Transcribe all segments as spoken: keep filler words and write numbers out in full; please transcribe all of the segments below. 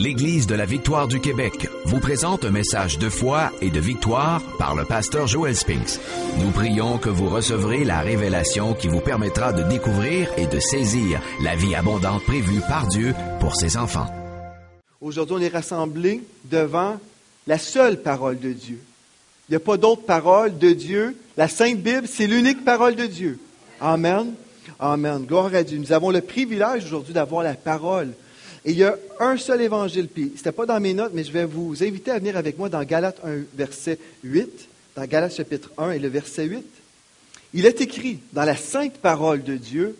l'Église de la Victoire du Québec vous présente un message de foi et de victoire par le pasteur Joel Spinks. Nous prions que vous recevrez la révélation qui vous permettra de découvrir et de saisir la vie abondante prévue par Dieu pour ses enfants. Aujourd'hui, on est rassemblés devant la seule parole de Dieu. Il n'y a pas d'autre parole de Dieu. La Sainte Bible, c'est l'unique parole de Dieu. Amen. Amen. Gloire à Dieu. Nous avons le privilège aujourd'hui d'avoir la parole. Et il y a un seul évangile. Puis, ce n'était pas dans mes notes, mais je vais vous inviter à venir avec moi dans Galates un, verset huit. Dans Galates chapitre un et le verset huit. Il est écrit dans la sainte parole de Dieu,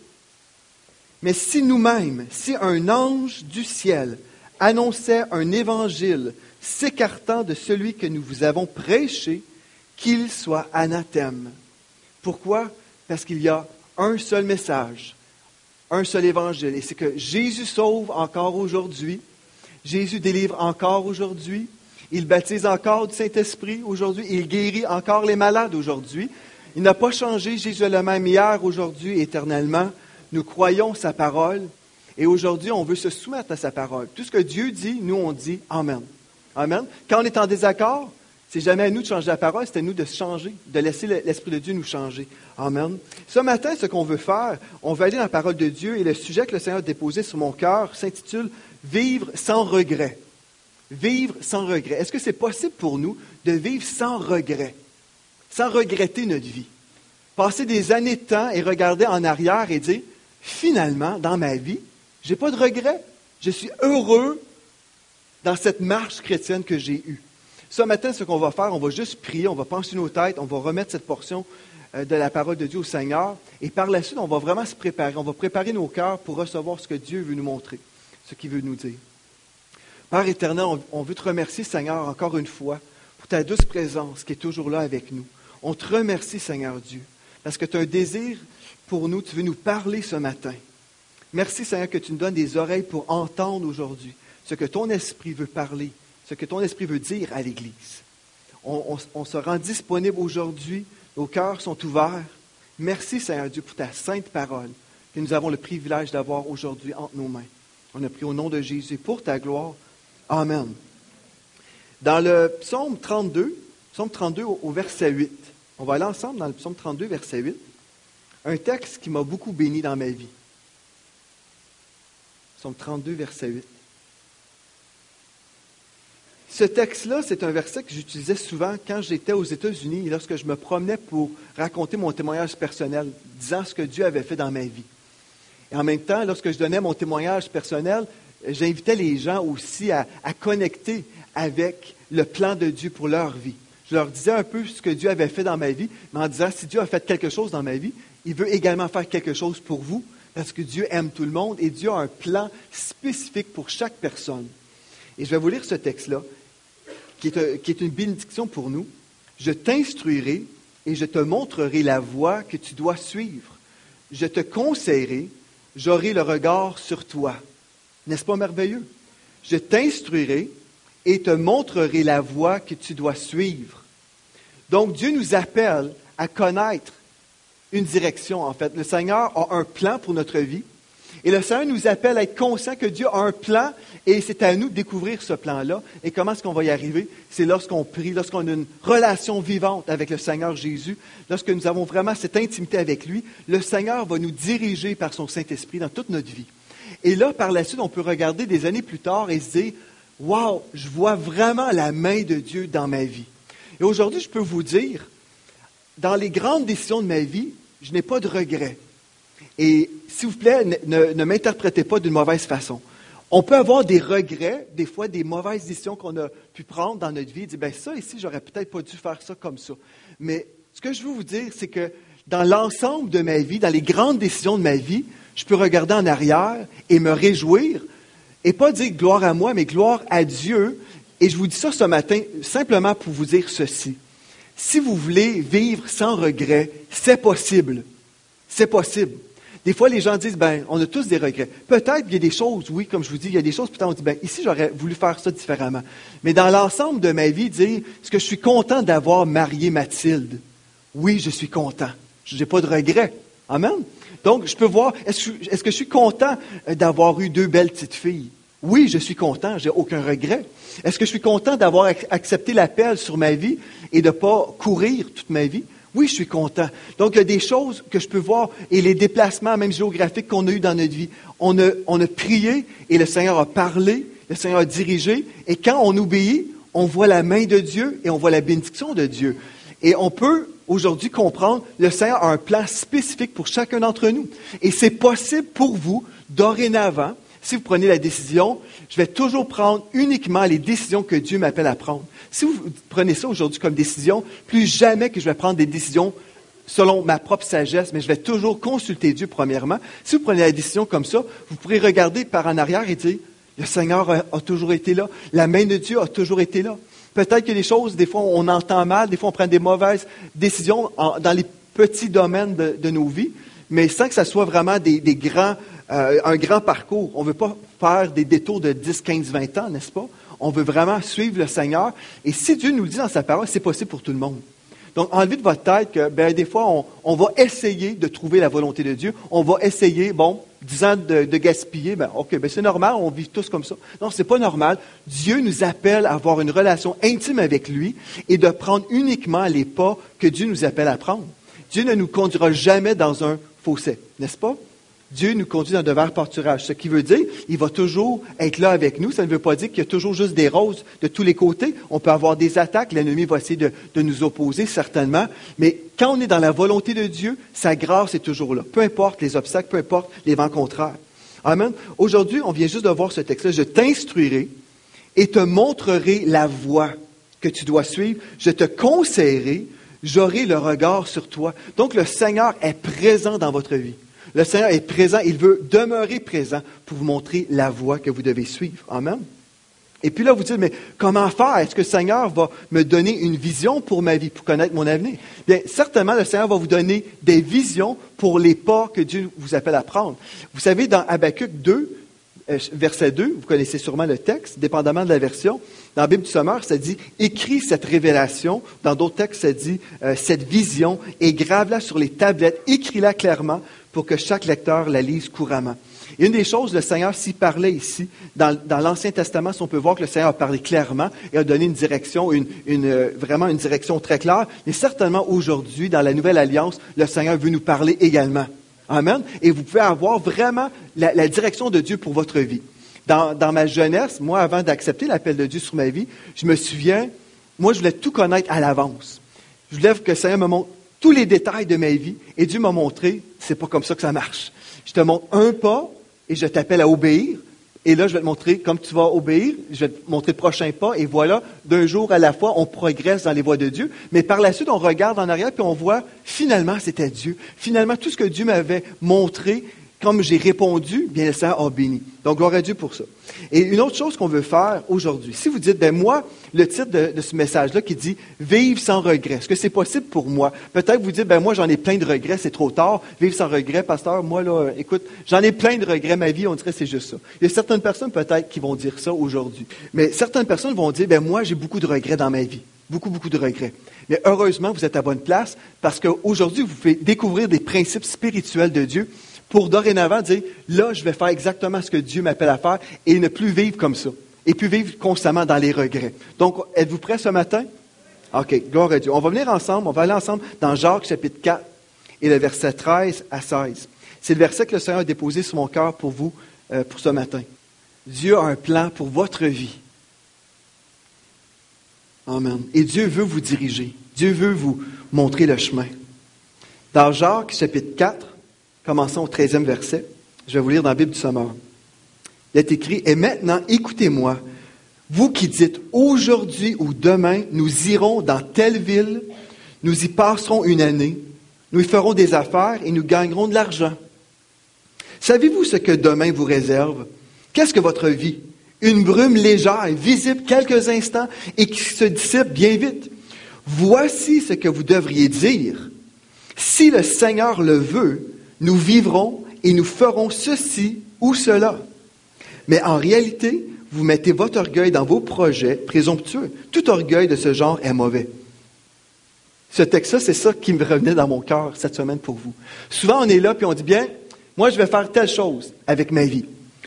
« Mais si nous-mêmes, si un ange du ciel annonçait un évangile s'écartant de celui que nous vous avons prêché, qu'il soit anathème. » Pourquoi? Parce qu'il y a un seul message. Un seul évangile, et c'est que Jésus sauve encore aujourd'hui, Jésus délivre encore aujourd'hui, il baptise encore du Saint-Esprit aujourd'hui, il guérit encore les malades aujourd'hui. Il n'a pas changé, Jésus est le même hier, aujourd'hui, éternellement. Nous croyons sa parole, et aujourd'hui, on veut se soumettre à sa parole. Tout ce que Dieu dit, nous, on dit Amen. Amen. Quand on est en désaccord, c'est jamais à nous de changer la parole, c'est à nous de changer, de laisser l'Esprit de Dieu nous changer. Amen. Ce matin, ce qu'on veut faire, on va aller dans la parole de Dieu et le sujet que le Seigneur a déposé sur mon cœur s'intitule « Vivre sans regret ». Vivre sans regret. Est-ce que c'est possible pour nous de vivre sans regret, sans regretter notre vie? Passer des années de temps et regarder en arrière et dire « Finalement, dans ma vie, je n'ai pas de regret. Je suis heureux dans cette marche chrétienne que j'ai eue. » Ce matin, ce qu'on va faire, on va juste prier, on va pencher nos têtes, on va remettre cette portion de la parole de Dieu au Seigneur. Et par la suite, on va vraiment se préparer. On va préparer nos cœurs pour recevoir ce que Dieu veut nous montrer, ce qu'il veut nous dire. Père éternel, on veut te remercier, Seigneur, encore une fois, pour ta douce présence qui est toujours là avec nous. On te remercie, Seigneur Dieu, parce que tu as un désir pour nous, tu veux nous parler ce matin. Merci, Seigneur, que tu nous donnes des oreilles pour entendre aujourd'hui ce que ton esprit veut parler, ce que ton esprit veut dire à l'Église. On, on, on se rend disponible aujourd'hui, nos cœurs sont ouverts. Merci, Seigneur Dieu, pour ta sainte parole que nous avons le privilège d'avoir aujourd'hui entre nos mains. On a prié au nom de Jésus pour ta gloire. Amen. Dans le psaume trente-deux, psaume trente-deux au, au verset huit, on va aller ensemble dans le psaume trente-deux, verset huit, un texte qui m'a beaucoup béni dans ma vie. Psaume trente-deux, verset huit. Ce texte-là, c'est un verset que j'utilisais souvent quand j'étais aux États-Unis et lorsque je me promenais pour raconter mon témoignage personnel, disant ce que Dieu avait fait dans ma vie. Et en même temps, lorsque je donnais mon témoignage personnel, j'invitais les gens aussi à, à connecter avec le plan de Dieu pour leur vie. Je leur disais un peu ce que Dieu avait fait dans ma vie, mais en disant, si Dieu a fait quelque chose dans ma vie, il veut également faire quelque chose pour vous, parce que Dieu aime tout le monde et Dieu a un plan spécifique pour chaque personne. Et je vais vous lire ce texte-là, qui est, qui est une bénédiction pour nous. « Je t'instruirai et je te montrerai la voie que tu dois suivre. Je te conseillerai, j'aurai le regard sur toi. » N'est-ce pas merveilleux? « Je t'instruirai et te montrerai la voie que tu dois suivre. » Donc, Dieu nous appelle à connaître une direction, en fait. Le Seigneur a un plan pour notre vie. Et le Seigneur nous appelle à être conscients que Dieu a un plan et c'est à nous de découvrir ce plan-là. Et comment est-ce qu'on va y arriver? C'est lorsqu'on prie, lorsqu'on a une relation vivante avec le Seigneur Jésus, lorsque nous avons vraiment cette intimité avec lui, le Seigneur va nous diriger par son Saint-Esprit dans toute notre vie. Et là, par la suite, on peut regarder des années plus tard et se dire, « Wow, je vois vraiment la main de Dieu dans ma vie. » Et aujourd'hui, je peux vous dire, dans les grandes décisions de ma vie, je n'ai pas de regrets. Et s'il vous plaît, ne, ne, ne m'interprétez pas d'une mauvaise façon. On peut avoir des regrets, des fois des mauvaises décisions qu'on a pu prendre dans notre vie, et dire, ben ça ici, j'aurais peut-être pas dû faire ça comme ça. Mais ce que je veux vous dire, c'est que dans l'ensemble de ma vie, dans les grandes décisions de ma vie, je peux regarder en arrière et me réjouir, et pas dire gloire à moi, mais gloire à Dieu. Et je vous dis ça ce matin simplement pour vous dire ceci. Si vous voulez vivre sans regret, c'est possible. C'est possible. Des fois, les gens disent, ben, on a tous des regrets. Peut-être qu'il y a des choses, oui, comme je vous dis, il y a des choses, peut-être on dit, ben, ici, j'aurais voulu faire ça différemment. Mais dans l'ensemble de ma vie, dire, est-ce que je suis content d'avoir marié Mathilde? Oui, je suis content. Je n'ai pas de regrets. Amen. Donc, je peux voir, est-ce que, est-ce que je suis content d'avoir eu deux belles petites filles? Oui, je suis content, j'ai aucun regret. Est-ce que je suis content d'avoir ac- accepté l'appel sur ma vie et de ne pas courir toute ma vie? Oui, je suis content. Donc, il y a des choses que je peux voir et les déplacements, même géographiques, qu'on a eus dans notre vie. On a, on a prié et le Seigneur a parlé, le Seigneur a dirigé. Et quand on obéit, on voit la main de Dieu et on voit la bénédiction de Dieu. Et on peut aujourd'hui comprendre, le Seigneur a un plan spécifique pour chacun d'entre nous. Et c'est possible pour vous, dorénavant, si vous prenez la décision, je vais toujours prendre uniquement les décisions que Dieu m'appelle à prendre. Si vous prenez ça aujourd'hui comme décision, plus jamais que je vais prendre des décisions selon ma propre sagesse, mais je vais toujours consulter Dieu premièrement. Si vous prenez la décision comme ça, vous pourrez regarder par en arrière et dire, le Seigneur a, a toujours été là, la main de Dieu a toujours été là. Peut-être qu'il y a des choses, des fois on entend mal, des fois on prend des mauvaises décisions en, dans les petits domaines de, de nos vies, mais sans que ça soit vraiment des, des grands, euh, un grand parcours. On ne veut pas faire des détours de dix, quinze, vingt ans, n'est-ce pas? On veut vraiment suivre le Seigneur. Et si Dieu nous le dit dans sa parole, c'est possible pour tout le monde. Donc, enlevez de votre tête que, ben, des fois, on, on va essayer de trouver la volonté de Dieu. On va essayer, bon, dix ans de, de gaspiller, ben, OK, ben, c'est normal, on vit tous comme ça. Non, c'est pas normal. Dieu nous appelle à avoir une relation intime avec lui et de prendre uniquement les pas que Dieu nous appelle à prendre. Dieu ne nous conduira jamais dans un fossé, n'est-ce pas? Dieu nous conduit dans de verts pâturages. Ce qui veut dire, il va toujours être là avec nous. Ça ne veut pas dire qu'il y a toujours juste des roses de tous les côtés. On peut avoir des attaques. L'ennemi va essayer de, de nous opposer, certainement. Mais quand on est dans la volonté de Dieu, sa grâce est toujours là. Peu importe les obstacles, peu importe les vents contraires. Amen. Aujourd'hui, on vient juste de voir ce texte-là. Je t'instruirai et te montrerai la voie que tu dois suivre. Je te conseillerai, j'aurai le regard sur toi. Donc, le Seigneur est présent dans votre vie. Le Seigneur est présent, il veut demeurer présent pour vous montrer la voie que vous devez suivre. Amen. Et puis là, vous dites, mais comment faire? Est-ce que le Seigneur va me donner une vision pour ma vie, pour connaître mon avenir? Bien, certainement, le Seigneur va vous donner des visions pour les pas que Dieu vous appelle à prendre. Vous savez, dans Habakkuk deux, verset deux, vous connaissez sûrement le texte, dépendamment de la version. Dans la Bible du Sommeur, ça dit « Écris cette révélation ». Dans d'autres textes, ça dit euh, « Cette vision et grave-la sur les tablettes, écris-la clairement pour que chaque lecteur la lise couramment. » Et une des choses, le Seigneur s'y parlait ici. Dans, dans l'Ancien Testament, si on peut voir que le Seigneur a parlé clairement et a donné une direction, une, une, euh, vraiment une direction très claire. Mais certainement aujourd'hui, dans la Nouvelle Alliance, le Seigneur veut nous parler également. Amen. Et vous pouvez avoir vraiment la, la direction de Dieu pour votre vie. Dans, dans ma jeunesse, moi, avant d'accepter l'appel de Dieu sur ma vie, je me souviens, moi, je voulais tout connaître à l'avance. Je voulais que le Seigneur me montre tous les détails de ma vie. Et Dieu m'a montré, c'est pas comme ça que ça marche. Je te montre un pas et je t'appelle à obéir. Et là, je vais te montrer, comme tu vas obéir, je vais te montrer le prochain pas. Et voilà, d'un jour à la fois, on progresse dans les voies de Dieu. Mais par la suite, on regarde en arrière puis on voit, finalement, c'était Dieu. Finalement, tout ce que Dieu m'avait montré, comme j'ai répondu, bien le Seigneur a béni. Donc, gloire à Dieu pour ça. Et une autre chose qu'on veut faire aujourd'hui, si vous dites, ben moi, le titre de, de ce message-là qui dit « Vivre sans regret », est-ce que c'est possible pour moi? Peut-être vous dites, ben moi, j'en ai plein de regrets, c'est trop tard. Vivre sans regret, pasteur, moi, là, écoute, j'en ai plein de regrets, ma vie, on dirait que c'est juste ça. Il y a certaines personnes, peut-être, qui vont dire ça aujourd'hui. Mais certaines personnes vont dire, ben moi, j'ai beaucoup de regrets dans ma vie. Beaucoup, beaucoup de regrets. Mais heureusement, vous êtes à bonne place parce qu'aujourd'hui, vous pouvez découvrir des principes spirituels de Dieu pour dorénavant dire, là, je vais faire exactement ce que Dieu m'appelle à faire et ne plus vivre comme ça. Et puis vivre constamment dans les regrets. Donc, êtes-vous prêts ce matin? OK, gloire à Dieu. On va venir ensemble, on va aller ensemble dans Jacques chapitre quatre et le verset treize à seize. C'est le verset que le Seigneur a déposé sur mon cœur pour vous, euh, pour ce matin. Dieu a un plan pour votre vie. Amen. Et Dieu veut vous diriger. Dieu veut vous montrer le chemin. Dans Jacques chapitre quatre, commençons au treizième verset. Je vais vous lire dans la Bible du Sommeur. Il est écrit, « Et maintenant, écoutez-moi, vous qui dites, aujourd'hui ou demain, nous irons dans telle ville, nous y passerons une année, nous y ferons des affaires et nous gagnerons de l'argent. Savez-vous ce que demain vous réserve? Qu'est-ce que votre vie? Une brume légère, visible quelques instants et qui se dissipe bien vite. Voici ce que vous devriez dire. Si le Seigneur le veut, nous vivrons et nous ferons ceci ou cela. Mais en réalité, vous mettez votre orgueil dans vos projets présomptueux. Tout orgueil de ce genre est mauvais. » Ce texte-là, c'est ça qui me revenait dans mon cœur cette semaine pour vous. Souvent, on est là puis on dit, bien, moi, je vais faire telle chose avec ma vie.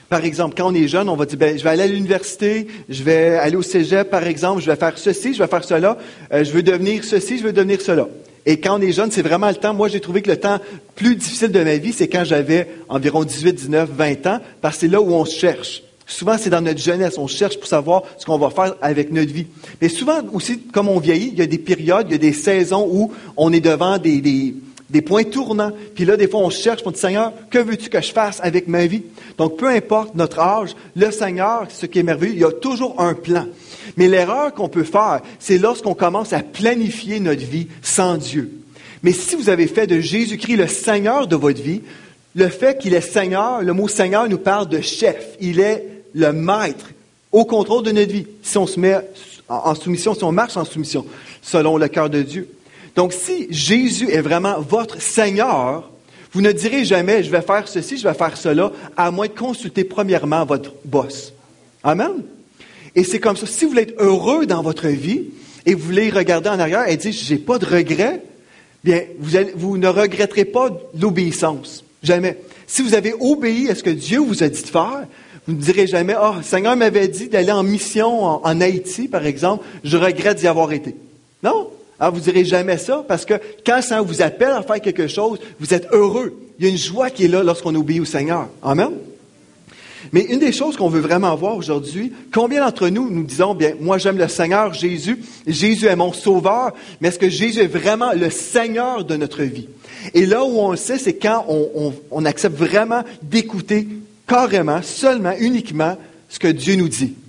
Par exemple, quand on est jeune, on va dire, ben, je vais aller à l'université, je vais aller au cégep, par exemple, je vais faire ceci, je vais faire cela, euh, je veux devenir ceci, je veux devenir cela. Et quand on est jeune, c'est vraiment le temps. Moi, j'ai trouvé que le temps plus difficile de ma vie, c'est quand j'avais environ dix-huit, dix-neuf, vingt ans, parce que c'est là où on se cherche. Souvent, c'est dans notre jeunesse. On cherche pour savoir ce qu'on va faire avec notre vie. Mais souvent aussi, comme on vieillit, il y a des périodes, il y a des saisons où on est devant des, des, des points tournants. Puis là, des fois, on cherche pour dire, Seigneur, que veux-tu que je fasse avec ma vie? Donc, peu importe notre âge, le Seigneur, ce qui est merveilleux, il y a toujours un plan. Mais l'erreur qu'on peut faire, c'est lorsqu'on commence à planifier notre vie sans Dieu. Mais si vous avez fait de Jésus-Christ le Seigneur de votre vie, le fait qu'il est Seigneur, le mot Seigneur nous parle de chef. Il est le maître au contrôle de notre vie. Si on se met en soumission, si on marche en soumission, selon le cœur de Dieu. Donc, si Jésus est vraiment votre Seigneur, vous ne direz jamais, je vais faire ceci, je vais faire cela, à moins de consulter premièrement votre boss. Amen? Et c'est comme ça. Si vous voulez être heureux dans votre vie et vous voulez regarder en arrière et dire, j'ai pas de regrets, bien, vous, allez, vous ne regretterez pas l'obéissance. Jamais. Si vous avez obéi à ce que Dieu vous a dit de faire, vous ne direz jamais, ah, oh, le Seigneur m'avait dit d'aller en mission en, en Haïti, par exemple, je regrette d'y avoir été. Non, alors, vous ne direz jamais ça, parce que quand le Seigneur vous appelle à faire quelque chose, vous êtes heureux. Il y a une joie qui est là lorsqu'on obéit au Seigneur. Amen. Mais une des choses qu'on veut vraiment voir aujourd'hui, combien d'entre nous nous disons, bien, moi j'aime le Seigneur Jésus, Jésus est mon sauveur, mais est-ce que Jésus est vraiment le Seigneur de notre vie? Et là où on le sait, c'est quand on, on, on accepte vraiment d'écouter carrément, seulement, uniquement, ce que Dieu nous dit.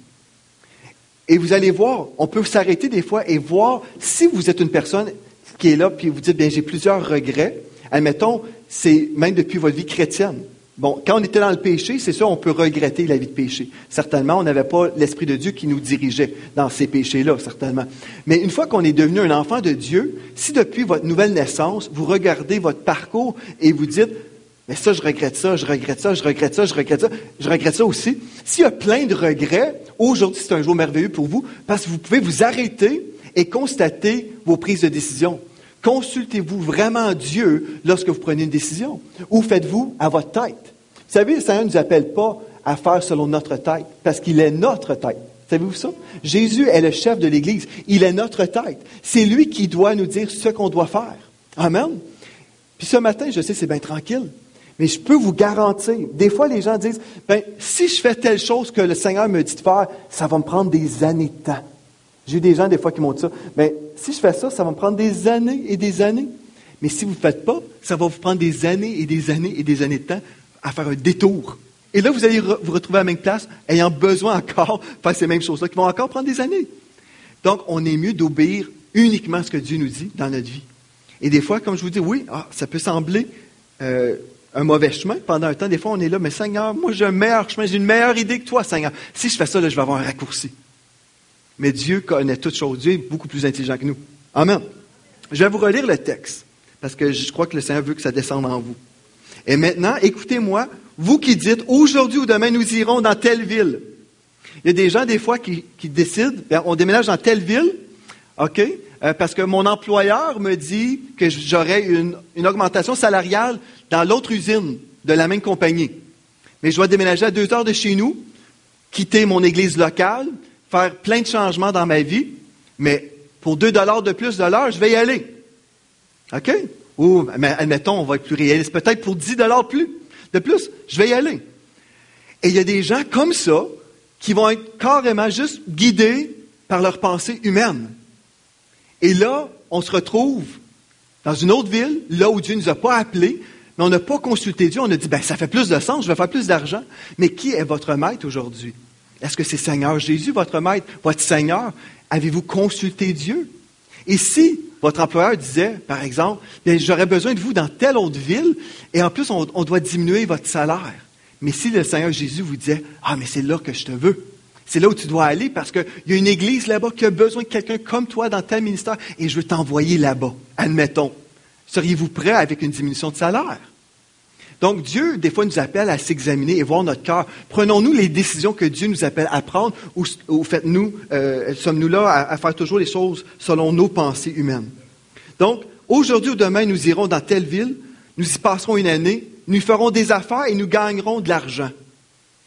Et vous allez voir, on peut s'arrêter des fois et voir si vous êtes une personne qui est là, puis vous dites, bien, j'ai plusieurs regrets. Admettons, c'est même depuis votre vie chrétienne. Bon, quand on était dans le péché, c'est sûr, on peut regretter la vie de péché. Certainement, on n'avait pas l'Esprit de Dieu qui nous dirigeait dans ces péchés-là, certainement. Mais une fois qu'on est devenu un enfant de Dieu, si depuis votre nouvelle naissance, vous regardez votre parcours et vous dites, mais ça, je regrette ça, je regrette ça, je regrette ça, je regrette ça, je regrette ça aussi. S'il y a plein de regrets, aujourd'hui, c'est un jour merveilleux pour vous parce que vous pouvez vous arrêter et constater vos prises de décision. Consultez-vous vraiment Dieu lorsque vous prenez une décision? Ou faites-vous à votre tête? Vous savez, le Seigneur ne nous appelle pas à faire selon notre tête parce qu'il est notre tête. Savez-vous ça? Jésus est le chef de l'Église. Il est notre tête. C'est lui qui doit nous dire ce qu'on doit faire. Amen. Puis ce matin, je sais, c'est bien tranquille. Mais je peux vous garantir, des fois les gens disent, ben, si je fais telle chose que le Seigneur me dit de faire, ça va me prendre des années de temps. J'ai eu des gens des fois qui m'ont dit ça, ben, si je fais ça, ça va me prendre des années et des années. Mais si vous ne le faites pas, ça va vous prendre des années et des années et des années de temps à faire un détour. Et là, vous allez re- vous retrouver à la même place, ayant besoin encore de faire ces mêmes choses-là, qui vont encore prendre des années. Donc, on est mieux d'obéir uniquement à ce que Dieu nous dit dans notre vie. Et des fois, comme je vous dis, oui, ah, ça peut sembler euh, un mauvais chemin. Pendant un temps, des fois, on est là, mais Seigneur, moi, j'ai un meilleur chemin, j'ai une meilleure idée que toi, Seigneur. Si je fais ça, là, je vais avoir un raccourci. Mais Dieu connaît toutes choses. Dieu est beaucoup plus intelligent que nous. Amen. Je vais vous relire le texte, parce que je crois que le Seigneur veut que ça descende en vous. Et maintenant, écoutez-moi, vous qui dites, aujourd'hui ou demain, nous irons dans telle ville. Il y a des gens, des fois, qui, qui décident, bien, on déménage dans telle ville, OK, euh, parce que mon employeur me dit que j'aurai une, une augmentation salariale dans l'autre usine de la même compagnie. Mais je dois déménager à deux heures de chez nous, quitter mon église locale, faire plein de changements dans ma vie, mais pour deux dollars de plus de l'heure, je vais y aller. OK? Ou, mais admettons, on va être plus réaliste, peut-être pour dix dollars plus, de plus, je vais y aller. Et il y a des gens comme ça qui vont être carrément juste guidés par leurs pensées humaines. Et là, on se retrouve dans une autre ville, là où Dieu ne nous a pas appelés, mais on n'a pas consulté Dieu, on a dit, ben ça fait plus de sens, je vais faire plus d'argent. Mais qui est votre maître aujourd'hui? Est-ce que c'est Seigneur Jésus, votre maître, votre Seigneur? Avez-vous consulté Dieu? Et si votre employeur disait, par exemple, bien, j'aurais besoin de vous dans telle autre ville, et en plus, on, on doit diminuer votre salaire. Mais si le Seigneur Jésus vous disait, ah, mais c'est là que je te veux. C'est là où tu dois aller parce qu'il y a une église là-bas qui a besoin de quelqu'un comme toi dans tel ministère et je veux t'envoyer là-bas. Admettons. Seriez-vous prêt avec une diminution de salaire? Donc, Dieu, des fois, nous appelle à s'examiner et voir notre cœur. Prenons-nous les décisions que Dieu nous appelle à prendre ou, ou faites-nous, euh, sommes-nous là à, à faire toujours les choses selon nos pensées humaines? Donc, aujourd'hui ou demain, nous irons dans telle ville, nous y passerons une année, nous ferons des affaires et nous gagnerons de l'argent.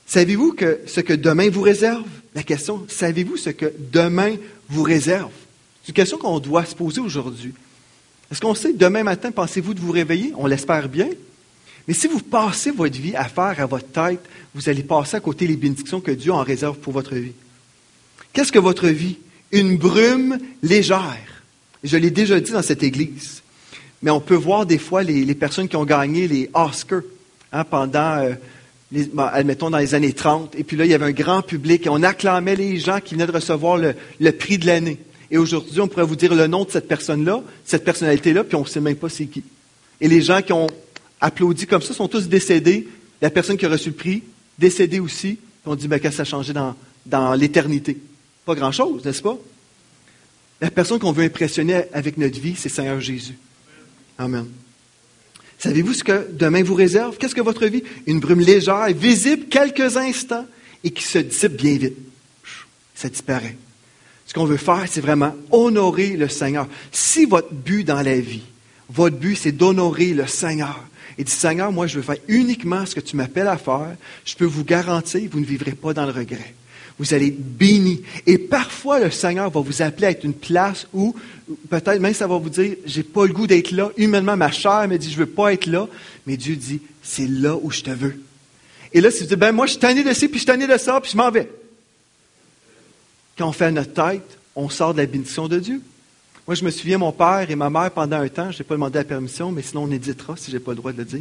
Savez-vous que ce que demain vous réserve? La question, savez-vous ce que demain vous réserve? C'est une question qu'on doit se poser aujourd'hui. Est-ce qu'on sait, demain matin, pensez-vous de vous réveiller? On l'espère bien. Mais si vous passez votre vie à faire à votre tête, vous allez passer à côté les bénédictions que Dieu en réserve pour votre vie. Qu'est-ce que votre vie? Une brume légère. Je l'ai déjà dit dans cette église. Mais on peut voir des fois les, les personnes qui ont gagné les Oscars hein, pendant, euh, les, admettons, dans les années trente. Et puis là, il y avait un grand public et on acclamait les gens qui venaient de recevoir le, le prix de l'année. Et aujourd'hui, on pourrait vous dire le nom de cette personne-là, cette personnalité-là, puis on ne sait même pas c'est qui. Et les gens qui ont applaudi comme ça sont tous décédés. La personne qui a reçu le prix, décédée aussi. Puis on dit, ben, qu'est-ce que ça a changé dans, dans l'éternité? Pas grand-chose, n'est-ce pas? La personne qu'on veut impressionner avec notre vie, c'est Seigneur Jésus. Amen. Savez-vous ce que demain vous réserve? Qu'est-ce que votre vie? Une brume légère, visible quelques instants et qui se dissipe bien vite. Ça disparaît. Ce qu'on veut faire, c'est vraiment honorer le Seigneur. Si votre but dans la vie, votre but, c'est d'honorer le Seigneur, et dit, Seigneur, moi, je veux faire uniquement ce que tu m'appelles à faire, je peux vous garantir, vous ne vivrez pas dans le regret. Vous allez être bénis. Et parfois, le Seigneur va vous appeler à être une place où, peut-être même ça va vous dire, j'ai pas le goût d'être là. Humainement, ma chair me dit, je veux pas être là. Mais Dieu dit, c'est là où je te veux. Et là, si vous dites, ben moi, je suis tanné de ci, puis je suis tanné de ça, puis je m'en vais. Quand on fait à notre tête, on sort de la bénédiction de Dieu. Moi, je me souviens, mon père et ma mère, pendant un temps, je n'ai pas demandé la permission, mais sinon on éditera si je n'ai pas le droit de le dire.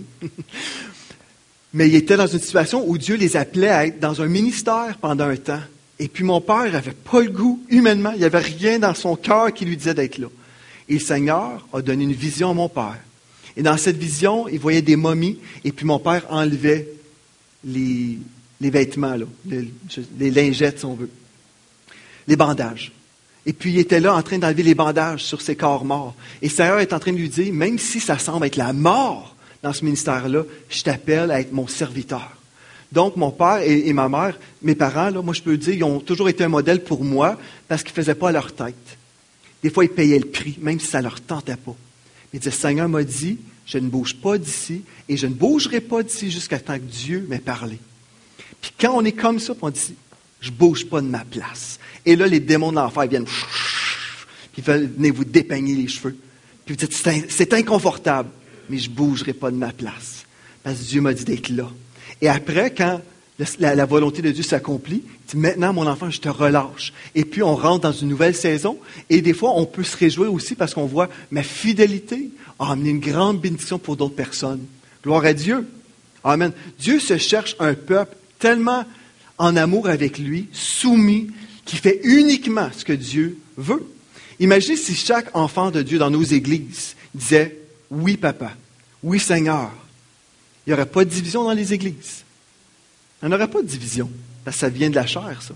Mais ils étaient dans une situation où Dieu les appelait à être dans un ministère pendant un temps. Et puis mon père n'avait pas le goût, humainement, il n'y avait rien dans son cœur qui lui disait d'être là. Et le Seigneur a donné une vision à mon père. Et dans cette vision, il voyait des momies, et puis mon père enlevait les, les vêtements, là, les, les lingettes, si on veut, les bandages. Et puis il était là en train d'enlever les bandages sur ses corps morts. Et le Seigneur est en train de lui dire, même si ça semble être la mort dans ce ministère-là, je t'appelle à être mon serviteur. Donc mon père et, et ma mère, mes parents, là, moi je peux dire, ils ont toujours été un modèle pour moi parce qu'ils ne faisaient pas à leur tête. Des fois, ils payaient le prix, même si ça ne leur tentait pas. Ils disaient, Seigneur m'a dit, je ne bouge pas d'ici et je ne bougerai pas d'ici jusqu'à temps que Dieu m'ait parlé. Puis quand on est comme ça, on dit, je ne bouge pas de ma place. Et là, les démons de l'enfer viennent, puis ils veulent venir vous dépeigner les cheveux. Puis vous dites, c'est, c'est inconfortable, mais je ne bougerai pas de ma place. Parce que Dieu m'a dit d'être là. Et après, quand la, la volonté de Dieu s'accomplit, il dit, maintenant, mon enfant, je te relâche. Et puis, on rentre dans une nouvelle saison. Et des fois, on peut se réjouir aussi parce qu'on voit ma fidélité a amené une grande bénédiction pour d'autres personnes. Gloire à Dieu. Amen. Dieu se cherche un peuple tellement en amour avec lui, soumis, qui fait uniquement ce que Dieu veut. Imaginez si chaque enfant de Dieu dans nos églises disait « Oui, papa. Oui, Seigneur. » Il n'y aurait pas de division dans les églises. Il n'y aurait pas de division, parce que ça vient de la chair, ça.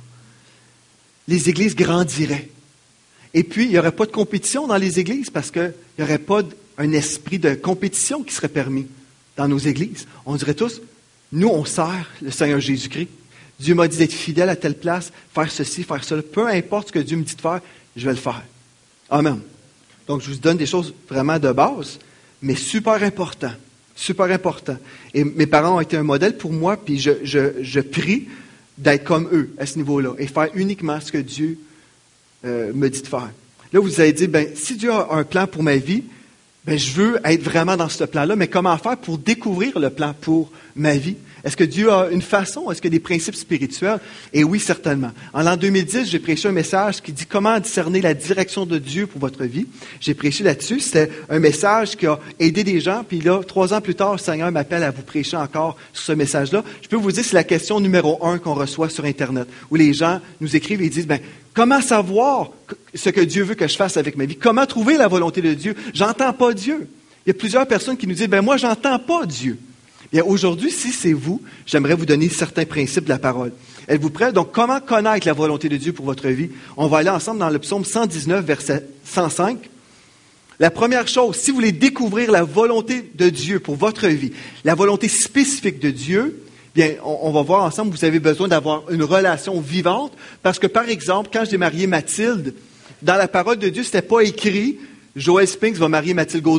Les églises grandiraient. Et puis, il n'y aurait pas de compétition dans les églises, parce qu'il n'y aurait pas un esprit de compétition qui serait permis dans nos églises. On dirait tous, nous, on sert le Seigneur Jésus-Christ. Dieu m'a dit d'être fidèle à telle place, faire ceci, faire cela. Peu importe ce que Dieu me dit de faire, je vais le faire. Amen. Donc, je vous donne des choses vraiment de base, mais super important. Super important. Et mes parents ont été un modèle pour moi, puis je, je, je prie d'être comme eux à ce niveau-là et faire uniquement ce que Dieu euh, me dit de faire. Là, vous allez dire, ben, si Dieu a un plan pour ma vie, ben, je veux être vraiment dans ce plan-là, mais comment faire pour découvrir le plan pour ma vie? Est-ce que Dieu a une façon? Est-ce qu'il y a des principes spirituels? Et oui, certainement. En l'an deux mille dix, j'ai prêché un message qui dit comment discerner la direction de Dieu pour votre vie. J'ai prêché là-dessus. C'était un message qui a aidé des gens. Puis là, trois ans plus tard, le Seigneur m'appelle à vous prêcher encore sur ce message-là. Je peux vous dire, c'est la question numéro un qu'on reçoit sur Internet, où les gens nous écrivent et disent, ben, comment savoir ce que Dieu veut que je fasse avec ma vie? Comment trouver la volonté de Dieu? J'entends pas Dieu. Il y a plusieurs personnes qui nous disent, ben, moi, j'entends pas Dieu. Bien, aujourd'hui, si c'est vous, j'aimerais vous donner certains principes de la parole. Êtes-vous prêts? Donc, comment connaître la volonté de Dieu pour votre vie? On va aller ensemble dans le psaume cent dix-neuf, verset cent cinq. La première chose, si vous voulez découvrir la volonté de Dieu pour votre vie, la volonté spécifique de Dieu, bien, on, on va voir ensemble, vous avez besoin d'avoir une relation vivante, parce que, par exemple, quand j'ai marié Mathilde, dans la parole de Dieu, c'était pas écrit « Joël Spinks va marier Mathilde Gaudreau ».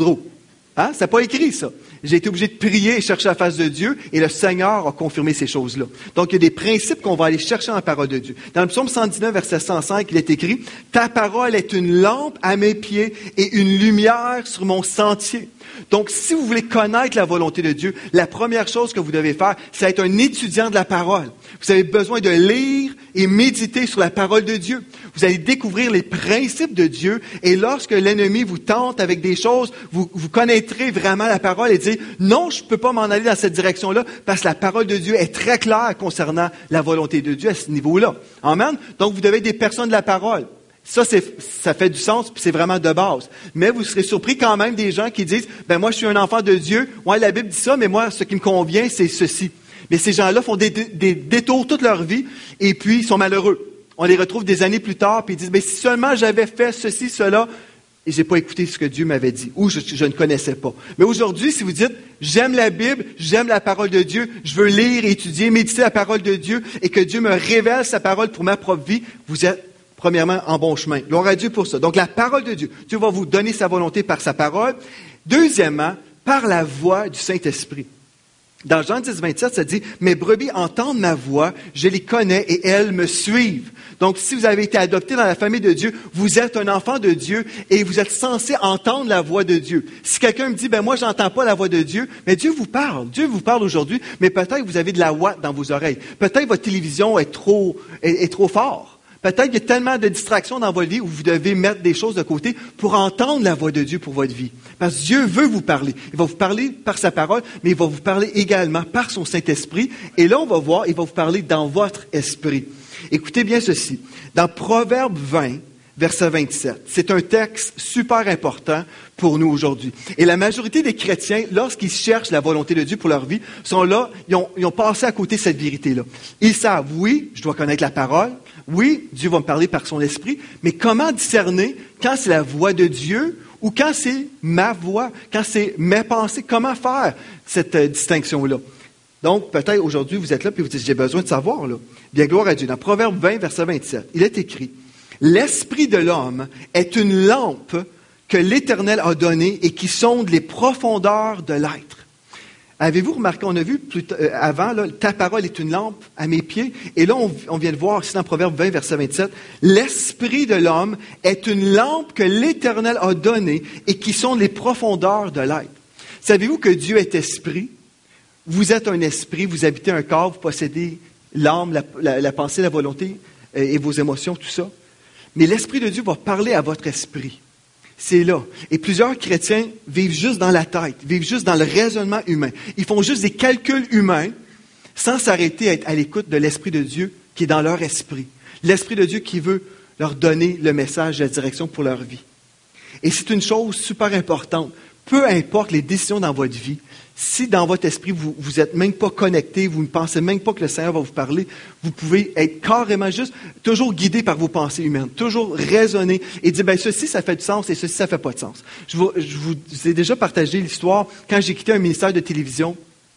Hein? Ça n'a pas écrit, ça. J'ai été obligé de prier et chercher la face de Dieu, et le Seigneur a confirmé ces choses-là. Donc, il y a des principes qu'on va aller chercher dans la parole de Dieu. Dans le psaume cent dix-neuf, verset cent cinq, il est écrit « Ta parole est une lampe à mes pieds et une lumière sur mon sentier. » Donc, si vous voulez connaître la volonté de Dieu, la première chose que vous devez faire, c'est être un étudiant de la parole. Vous avez besoin de lire et méditer sur la parole de Dieu. Vous allez découvrir les principes de Dieu, et lorsque l'ennemi vous tente avec des choses, vous, vous connaîtrez vraiment la parole et dire « Non, je ne peux pas m'en aller dans cette direction-là, parce que la parole de Dieu est très claire concernant la volonté de Dieu à ce niveau-là. » Amen? Donc, vous devez être des personnes de la parole. Ça, c'est, ça fait du sens, puis c'est vraiment de base. Mais vous serez surpris quand même des gens qui disent, ben moi, je suis un enfant de Dieu. Ouais, la Bible dit ça, mais moi, ce qui me convient, c'est ceci. Mais ces gens-là font des, des, des détours toute leur vie, et puis ils sont malheureux. On les retrouve des années plus tard, puis ils disent, ben si seulement j'avais fait ceci, cela, et j'ai pas écouté ce que Dieu m'avait dit, ou je, je ne connaissais pas. Mais aujourd'hui, si vous dites, j'aime la Bible, j'aime la parole de Dieu, je veux lire, étudier, méditer la parole de Dieu, et que Dieu me révèle sa parole pour ma propre vie, vous êtes premièrement, en bon chemin. Gloire à Dieu pour ça. Donc, la parole de Dieu. Dieu va vous donner sa volonté par sa parole. Deuxièmement, par la voix du Saint-Esprit. Dans Jean dix, vingt-sept, ça dit, « Mes brebis entendent ma voix, je les connais et elles me suivent. » Donc, si vous avez été adopté dans la famille de Dieu, vous êtes un enfant de Dieu et vous êtes censé entendre la voix de Dieu. Si quelqu'un me dit, « Ben moi, j'entends pas la voix de Dieu », mais Dieu vous parle. Dieu vous parle aujourd'hui, mais peut-être vous avez de la ouate dans vos oreilles. Peut-être votre télévision est trop, est, est trop fort. Peut-être qu'il y a tellement de distractions dans votre vie où vous devez mettre des choses de côté pour entendre la voix de Dieu pour votre vie. Parce que Dieu veut vous parler. Il va vous parler par sa parole, mais il va vous parler également par son Saint-Esprit. Et là, on va voir, il va vous parler dans votre esprit. Écoutez bien ceci. Dans Proverbe vingt, verset vingt-sept, c'est un texte super important pour nous aujourd'hui. Et la majorité des chrétiens, lorsqu'ils cherchent la volonté de Dieu pour leur vie, sont là, ils ont, ils ont passé à côté de cette vérité-là. Ils savent, oui, je dois connaître la parole. Oui, Dieu va me parler par son esprit, mais comment discerner quand c'est la voix de Dieu ou quand c'est ma voix, quand c'est mes pensées? Comment faire cette euh, distinction-là? Donc, peut-être aujourd'hui, vous êtes là et vous dites, j'ai besoin de savoir. Là. Bien, gloire à Dieu. Dans Proverbe vingt, verset vingt-sept, il est écrit, « L'esprit de l'homme est une lampe que l'Éternel a donnée et qui sonde les profondeurs de l'être. » Avez-vous remarqué, on a vu plus t- euh, avant, là, ta parole est une lampe à mes pieds. Et là, on, on vient de voir ici dans Proverbe vingt, verset vingt-sept, l'esprit de l'homme est une lampe que l'Éternel a donnée et qui sont les profondeurs de l'être. Savez-vous que Dieu est esprit? Vous êtes un esprit, vous habitez un corps, vous possédez l'âme, la, la, la pensée, la volonté euh, et vos émotions, tout ça. Mais l'Esprit de Dieu va parler à votre esprit. C'est là. Et plusieurs chrétiens vivent juste dans la tête, vivent juste dans le raisonnement humain. Ils font juste des calculs humains sans s'arrêter à être à l'écoute de l'Esprit de Dieu qui est dans leur esprit. L'Esprit de Dieu qui veut leur donner le message, la direction pour leur vie. Et c'est une chose super importante. Peu importe les décisions dans votre vie, si dans votre esprit, vous vous êtes même pas connecté, vous ne pensez même pas que le Seigneur va vous parler, vous pouvez être carrément juste, toujours guidé par vos pensées humaines, toujours raisonner et dire, ben ceci, ça fait du sens et ceci, ça fait pas de sens. Je vous, je vous ai déjà partagé l'histoire quand j'ai quitté un ministère de télévision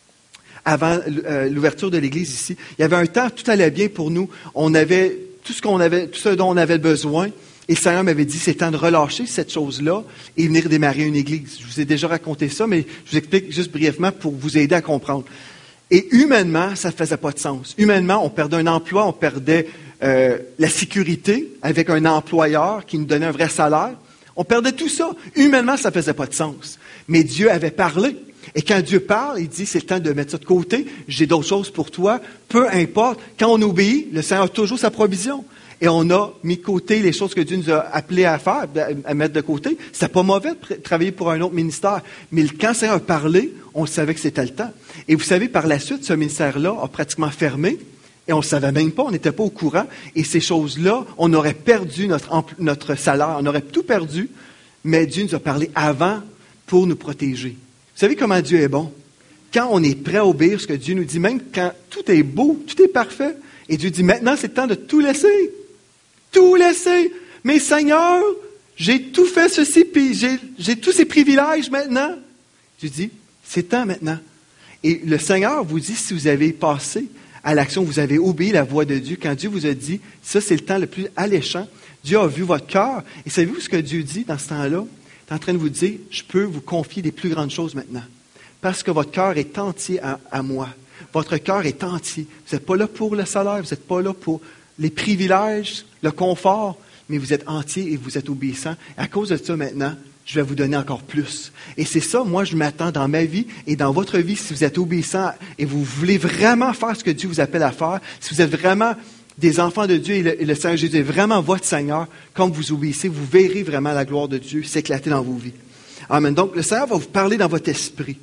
avant euh, l'ouverture de l'Église ici. Il y avait un temps, tout allait bien pour nous. On avait tout ce qu'on avait, tout ce dont on avait besoin. Et le Seigneur m'avait dit, c'est temps de relâcher cette chose-là et venir démarrer une église. Je vous ai déjà raconté ça, mais je vous explique juste brièvement pour vous aider à comprendre. Et humainement, ça ne faisait pas de sens. Humainement, on perdait un emploi, on perdait euh, la sécurité avec un employeur qui nous donnait un vrai salaire. On perdait tout ça. Humainement, ça ne faisait pas de sens. Mais Dieu avait parlé. Et quand Dieu parle, il dit, c'est le temps de mettre ça de côté. J'ai d'autres choses pour toi. Peu importe. Quand on obéit, le Seigneur a toujours sa provision. Et on a mis de côté les choses que Dieu nous a appelés à faire, à mettre de côté. C'était pas mauvais de travailler pour un autre ministère. Mais quand le Seigneur a parlé, on savait que c'était le temps. Et vous savez, par la suite, ce ministère-là a pratiquement fermé. Et on ne savait même pas, on n'était pas au courant. Et ces choses-là, on aurait perdu notre, notre salaire, on aurait tout perdu. Mais Dieu nous a parlé avant pour nous protéger. Vous savez comment Dieu est bon? Quand on est prêt à obéir ce que Dieu nous dit, même quand tout est beau, tout est parfait, et Dieu dit, maintenant, c'est le temps de tout laisser. Tout laisser. Mais Seigneur, j'ai tout fait ceci, puis j'ai, j'ai tous ces privilèges maintenant. Dieu dit, c'est temps maintenant. Et le Seigneur vous dit, si vous avez passé à l'action, vous avez obéi la voix de Dieu, quand Dieu vous a dit, ça c'est le temps le plus alléchant, Dieu a vu votre cœur. Et savez-vous ce que Dieu dit dans ce temps-là? est en train de vous dire, je peux vous confier des plus grandes choses maintenant. Parce que votre cœur est entier à, à moi. Votre cœur est entier. Vous n'êtes pas là pour le salaire, vous n'êtes pas là pour les privilèges, le confort, mais vous êtes entier et vous êtes obéissant. À cause de ça, maintenant, je vais vous donner encore plus. Et c'est ça, moi, je m'attends dans ma vie et dans votre vie, si vous êtes obéissant et vous voulez vraiment faire ce que Dieu vous appelle à faire, si vous êtes vraiment des enfants de Dieu et le, et le Seigneur Jésus est vraiment votre Seigneur, comme vous obéissez, vous verrez vraiment la gloire de Dieu s'éclater dans vos vies. Amen. Donc, le Seigneur va vous parler dans votre esprit.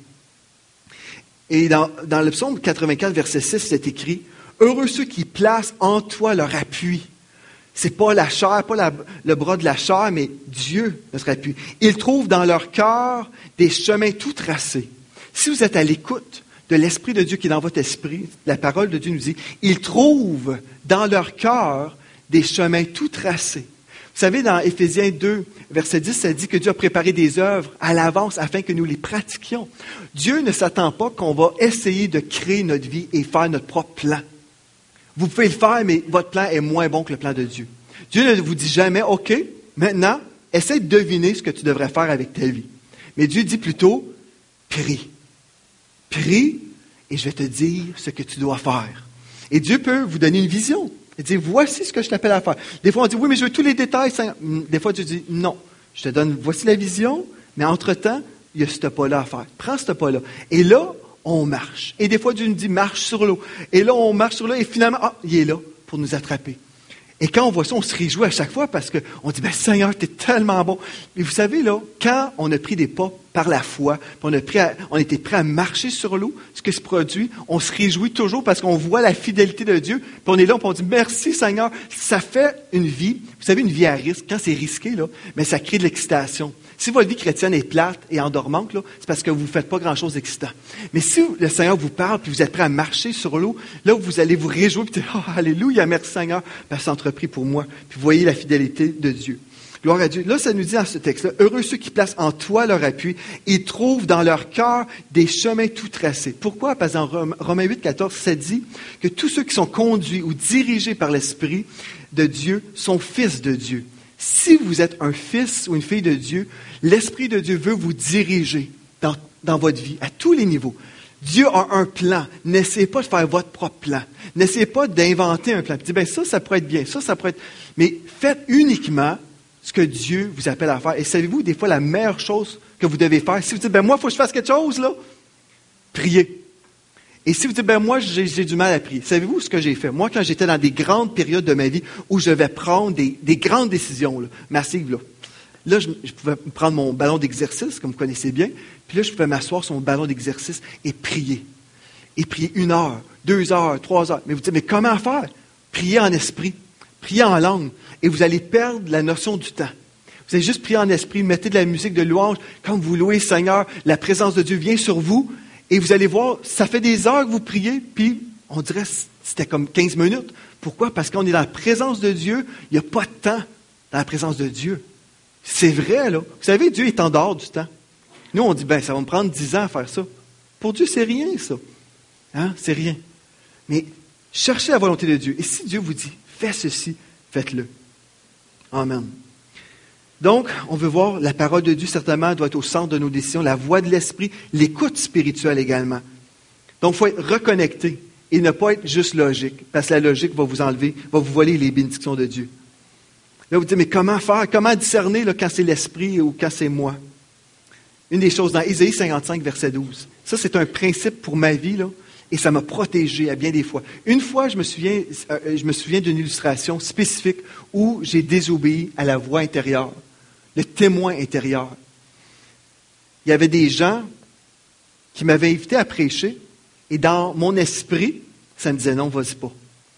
Et dans, dans le psaume quatre-vingt-quatre, verset six, c'est écrit « Heureux ceux qui placent en toi leur appui. » C'est pas la chair, pas la, le bras de la chair, mais Dieu, notre appui. Ils trouvent dans leur cœur des chemins tout tracés. Si vous êtes à l'écoute de l'Esprit de Dieu qui est dans votre esprit, la parole de Dieu nous dit, ils trouvent dans leur cœur des chemins tout tracés. Vous savez, dans Éphésiens deux, verset dix, ça dit que Dieu a préparé des œuvres à l'avance afin que nous les pratiquions. Dieu ne s'attend pas qu'on va essayer de créer notre vie et faire notre propre plan. Vous pouvez le faire, mais votre plan est moins bon que le plan de Dieu. Dieu ne vous dit jamais, OK, maintenant, essaie de deviner ce que tu devrais faire avec ta vie. Mais Dieu dit plutôt, prie. Prie et je vais te dire ce que tu dois faire. Et Dieu peut vous donner une vision. Il dit, voici ce que je t'appelle à faire. Des fois, on dit, oui, mais je veux tous les détails. Des fois, Dieu dit, non, je te donne, voici la vision, mais entre-temps, il y a ce pas-là à faire. Prends ce pas-là. Et là, on marche. Et des fois, Dieu nous dit, marche sur l'eau. Et là, on marche sur l'eau et finalement, ah, il est là pour nous attraper. Et quand on voit ça, on se réjouit à chaque fois parce qu'on dit, ben, Seigneur, tu es tellement bon. Et vous savez, là, quand on a pris des pas par la foi, puis on a pris à, on était prêt à marcher sur l'eau, ce qui se produit, on se réjouit toujours parce qu'on voit la fidélité de Dieu, puis on est là, puis on dit, merci Seigneur. Ça fait une vie, vous savez, une vie à risque. Quand c'est risqué, là, mais ça crée de l'excitation. Si votre vie chrétienne est plate et endormante, là, c'est parce que vous ne faites pas grand-chose d'excitant. Mais si le Seigneur vous parle, puis vous êtes prêt à marcher sur l'eau, là, vous allez vous réjouir, puis dire, oh, alléluia, merci Seigneur, parce que c'est entrepris pour moi. Puis vous voyez la fidélité de Dieu. Gloire à Dieu. Là, ça nous dit dans ce texte-là, heureux ceux qui placent en toi leur appui et trouvent dans leur cœur des chemins tout tracés. Pourquoi? Parce que dans Romains huit, quatorze, ça dit que tous ceux qui sont conduits ou dirigés par l'Esprit de Dieu sont fils de Dieu. Si vous êtes un fils ou une fille de Dieu, l'Esprit de Dieu veut vous diriger dans, dans votre vie, à tous les niveaux. Dieu a un plan. N'essayez pas de faire votre propre plan. N'essayez pas d'inventer un plan. Dites, ben ça, ça pourrait être bien. Ça, ça pourrait être... Mais faites uniquement ce que Dieu vous appelle à faire. Et savez-vous, des fois, la meilleure chose que vous devez faire, si vous dites, ben moi, il faut que je fasse quelque chose, là, priez. Et si vous dites, ben moi, j'ai, j'ai du mal à prier. Savez-vous ce que j'ai fait? Moi, quand j'étais dans des grandes périodes de ma vie où je devais prendre des, des grandes décisions, là, massives, là, là je, je pouvais prendre mon ballon d'exercice, comme vous connaissez bien, puis là, je pouvais m'asseoir sur mon ballon d'exercice et prier. Et prier une heure, deux heures, trois heures. Mais vous dites, mais comment faire? Prier en esprit, prier en langue, et vous allez perdre la notion du temps. Vous allez juste prier en esprit, mettez de la musique de louange, quand vous louez Seigneur, la présence de Dieu vient sur vous, et vous allez voir, ça fait des heures que vous priez, puis on dirait que c'était comme quinze minutes. Pourquoi? Parce qu'on est dans la présence de Dieu, il n'y a pas de temps dans la présence de Dieu. C'est vrai, là. Vous savez, Dieu est en dehors du temps. Nous, on dit, ben, ça va me prendre dix ans à faire ça. Pour Dieu, c'est rien, ça. Hein? C'est rien. Mais cherchez la volonté de Dieu. Et si Dieu vous dit, fais ceci, faites-le. Amen. Donc, on veut voir, la parole de Dieu, certainement, doit être au centre de nos décisions, la voix de l'Esprit, l'écoute spirituelle également. Donc, il faut être reconnecté et ne pas être juste logique, parce que la logique va vous enlever, va vous voler les bénédictions de Dieu. Là, vous dites, mais comment faire, comment discerner là, quand c'est l'Esprit ou quand c'est moi? Une des choses dans Ésaïe cinquante-cinq, verset douze. Ça, c'est un principe pour ma vie, là, et ça m'a protégé à bien des fois. Une fois, je me souviens, euh, je me souviens d'une illustration spécifique où j'ai désobéi à la voix intérieure. Le témoin intérieur. Il y avait des gens qui m'avaient invité à prêcher et dans mon esprit, ça me disait non, vas-y pas.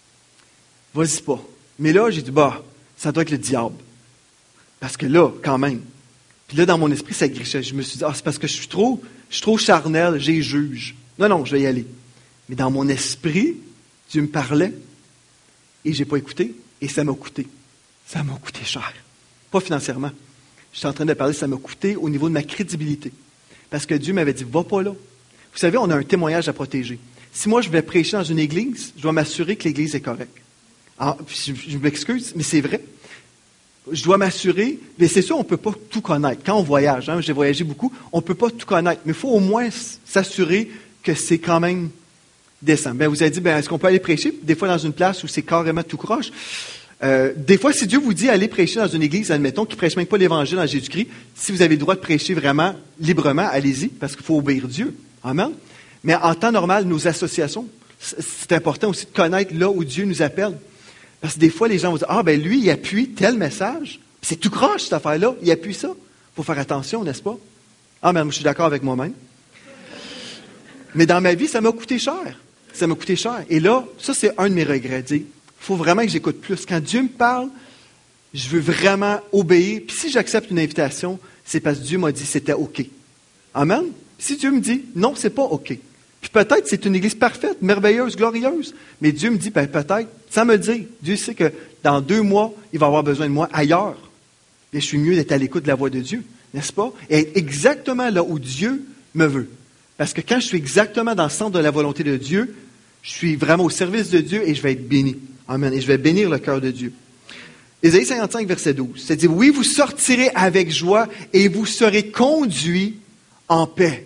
Vas-y pas. Mais là, j'ai dit, bah, ça doit être le diable. Parce que là, quand même. Puis là, dans mon esprit, ça grichait. Je me suis dit, ah, c'est parce que je suis trop, je suis trop charnel, j'ai juge. Non, non, je vais y aller. Mais dans mon esprit, Dieu me parlait et je n'ai pas écouté et ça m'a coûté. Ça m'a coûté cher. Pas financièrement. Je suis en train de parler, ça m'a coûté au niveau de ma crédibilité. Parce que Dieu m'avait dit, va pas là. Vous savez, on a un témoignage à protéger. Si moi, je vais prêcher dans une église, je dois m'assurer que l'église est correcte. Alors, je, je m'excuse, mais c'est vrai. je dois m'assurer, mais c'est sûr, on ne peut pas tout connaître. Quand on voyage, hein, j'ai voyagé beaucoup, on ne peut pas tout connaître, mais il faut au moins s'assurer que c'est quand même décent. Ben, vous avez dit, ben, est-ce qu'on peut aller prêcher? Des fois, dans une place où c'est carrément tout croche. Euh, des fois, si Dieu vous dit aller prêcher dans une église, admettons, qui ne prêche même pas l'Évangile en Jésus-Christ, si vous avez le droit de prêcher vraiment librement, allez-y, parce qu'il faut obéir Dieu. Amen. Mais en temps normal, nos associations, c'est important aussi de connaître là où Dieu nous appelle. Parce que des fois, les gens vont dire, ah, ben lui, il appuie tel message. C'est tout croche, cette affaire-là. Il appuie ça. Il faut faire attention, n'est-ce pas? Ah, mais moi, je suis d'accord avec moi-même. Mais dans ma vie, ça m'a coûté cher. Ça m'a coûté cher. Et là, ça, c'est un de mes regrets. Il faut vraiment que j'écoute plus. Quand Dieu me parle, je veux vraiment obéir. Puis si j'accepte une invitation, c'est parce que Dieu m'a dit que c'était OK. Amen? Si Dieu me dit, non, c'est pas OK. Puis peut-être c'est une église parfaite, merveilleuse, glorieuse. Mais Dieu me dit, ben peut-être, sans me le dire. Dieu sait que dans deux mois, il va avoir besoin de moi ailleurs. Et je suis mieux d'être à l'écoute de la voix de Dieu, n'est-ce pas? Et être exactement là où Dieu me veut. Parce que quand je suis exactement dans le centre de la volonté de Dieu, je suis vraiment au service de Dieu et je vais être béni. Amen. Et je vais bénir le cœur de Dieu. Ésaïe cinquante-cinq, verset douze. C'est dit, oui, vous sortirez avec joie et vous serez conduits en paix.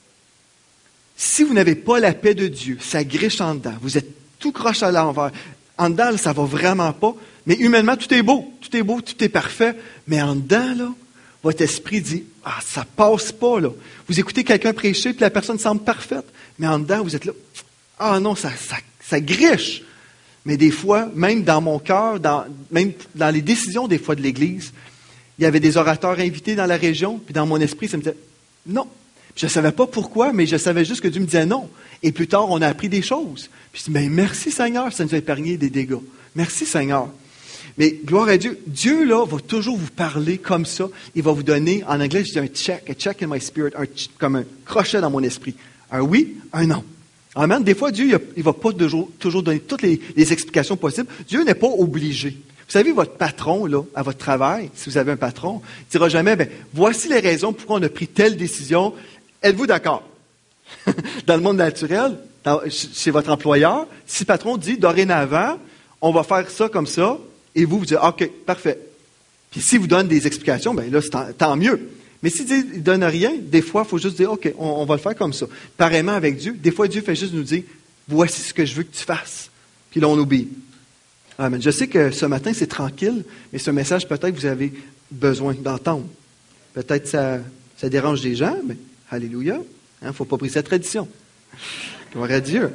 Si vous n'avez pas la paix de Dieu, ça griche en dedans. Vous êtes tout croche à l'envers. En dedans, là, ça va vraiment pas. Mais humainement, tout est beau. Tout est beau, tout est parfait. Mais en dedans, là, votre esprit dit, ah, ça passe pas, là. Vous écoutez quelqu'un prêcher, puis la personne semble parfaite. Mais en dedans, vous êtes là, ah non, ça, ça, ça griche. Mais des fois, même dans mon cœur, dans, même dans les décisions des fois de l'Église, il y avait des orateurs invités dans la région, puis dans mon esprit, ça me disait, non. Je ne savais pas pourquoi, mais je savais juste que Dieu me disait non. Et plus tard, on a appris des choses. Puis je dis, mais merci Seigneur, ça nous a épargné des dégâts. Merci Seigneur. Mais gloire à Dieu, Dieu là va toujours vous parler comme ça. Il va vous donner, en anglais, je dis un check, a check in my spirit, un, comme un crochet dans mon esprit. Un oui, un non. Amen. Des fois, Dieu, il ne va pas toujours, toujours donner toutes les, les explications possibles. Dieu n'est pas obligé. Vous savez, votre patron, là, à votre travail, si vous avez un patron, il ne dira jamais, ben, voici les raisons pourquoi on a pris telle décision. Êtes-vous d'accord? Dans le monde naturel, dans, chez votre employeur, si le patron dit, dorénavant, on va faire ça comme ça, et vous, vous dites, OK, parfait. Puis s'il vous donne des explications, bien là, c'est tant, tant mieux. Mais s'il ne donne rien, des fois, il faut juste dire, OK, on, on va le faire comme ça. Pareillement avec Dieu, des fois, Dieu fait juste nous dire, voici ce que je veux que tu fasses. Puis là, on obéit. Amen. Je sais que ce matin, c'est tranquille, mais ce message, peut-être, vous avez besoin d'entendre. Peut-être ça, ça dérange des gens, mais alléluia. Il hein, ne faut pas briser la tradition. Gloire à Dieu.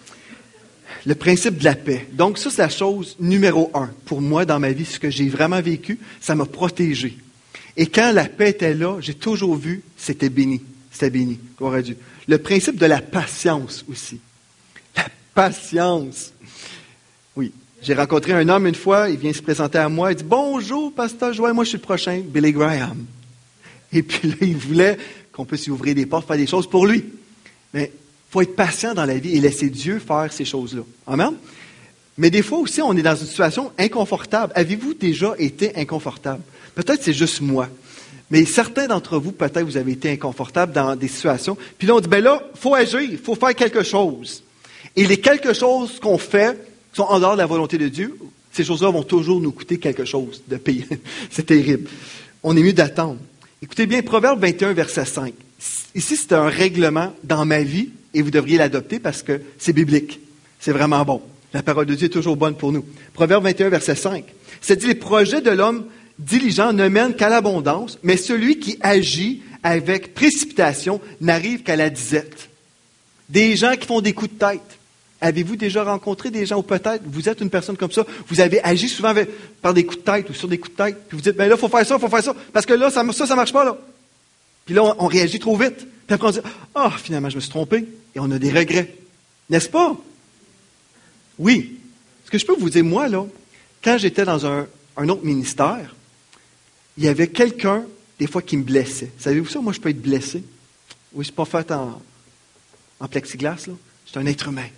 Le principe de la paix. Donc, ça, c'est la chose numéro un. Pour moi, dans ma vie, ce que j'ai vraiment vécu, ça m'a protégé. Et quand la paix était là, j'ai toujours vu, c'était béni. C'était béni. Gloire à Dieu. Le principe de la patience aussi. La patience. Oui. J'ai rencontré un homme une fois, il vient se présenter à moi, il dit « Bonjour, pasteur Joël, moi je suis le prochain, Billy Graham. » Et puis là, il voulait qu'on puisse y ouvrir des portes, faire des choses pour lui. Mais il faut être patient dans la vie et laisser Dieu faire ces choses-là. Amen? Mais des fois aussi, on est dans une situation inconfortable. Avez-vous déjà été inconfortable? Peut-être c'est juste moi. Mais certains d'entre vous, peut-être vous avez été inconfortable dans des situations. Puis là, on dit, ben là, il faut agir, il faut faire quelque chose. Et les quelque chose qu'on fait sont en dehors de la volonté de Dieu. Ces choses-là vont toujours nous coûter quelque chose de payer. C'est terrible. On est mieux d'attendre. Écoutez bien, Proverbe vingt et un, verset cinq. Ici, c'est un règlement dans ma vie et vous devriez l'adopter parce que c'est biblique. C'est vraiment bon. La parole de Dieu est toujours bonne pour nous. Proverbe vingt et un, verset cinq. C'est dit, les projets de l'homme diligent ne mènent qu'à l'abondance, mais celui qui agit avec précipitation n'arrive qu'à la disette. Des gens qui font des coups de tête. Avez-vous déjà rencontré des gens, ou peut-être vous êtes une personne comme ça, vous avez agi souvent avec, par des coups de tête ou sur des coups de tête, puis vous dites, ben là, il faut faire ça, il faut faire ça, parce que là, ça, ça, ça marche pas, là. Puis là, on, on réagit trop vite. Puis après, on dit, ah, oh, finalement, je me suis trompé, et on a des regrets. N'est-ce pas? Oui. Ce que je peux vous dire, moi, là, quand j'étais dans un, un autre ministère, il y avait quelqu'un, des fois, qui me blessait. Savez-vous ça? Moi, je peux être blessé. Oui, c'est pas fait en, en plexiglas, là. C'est un être humain.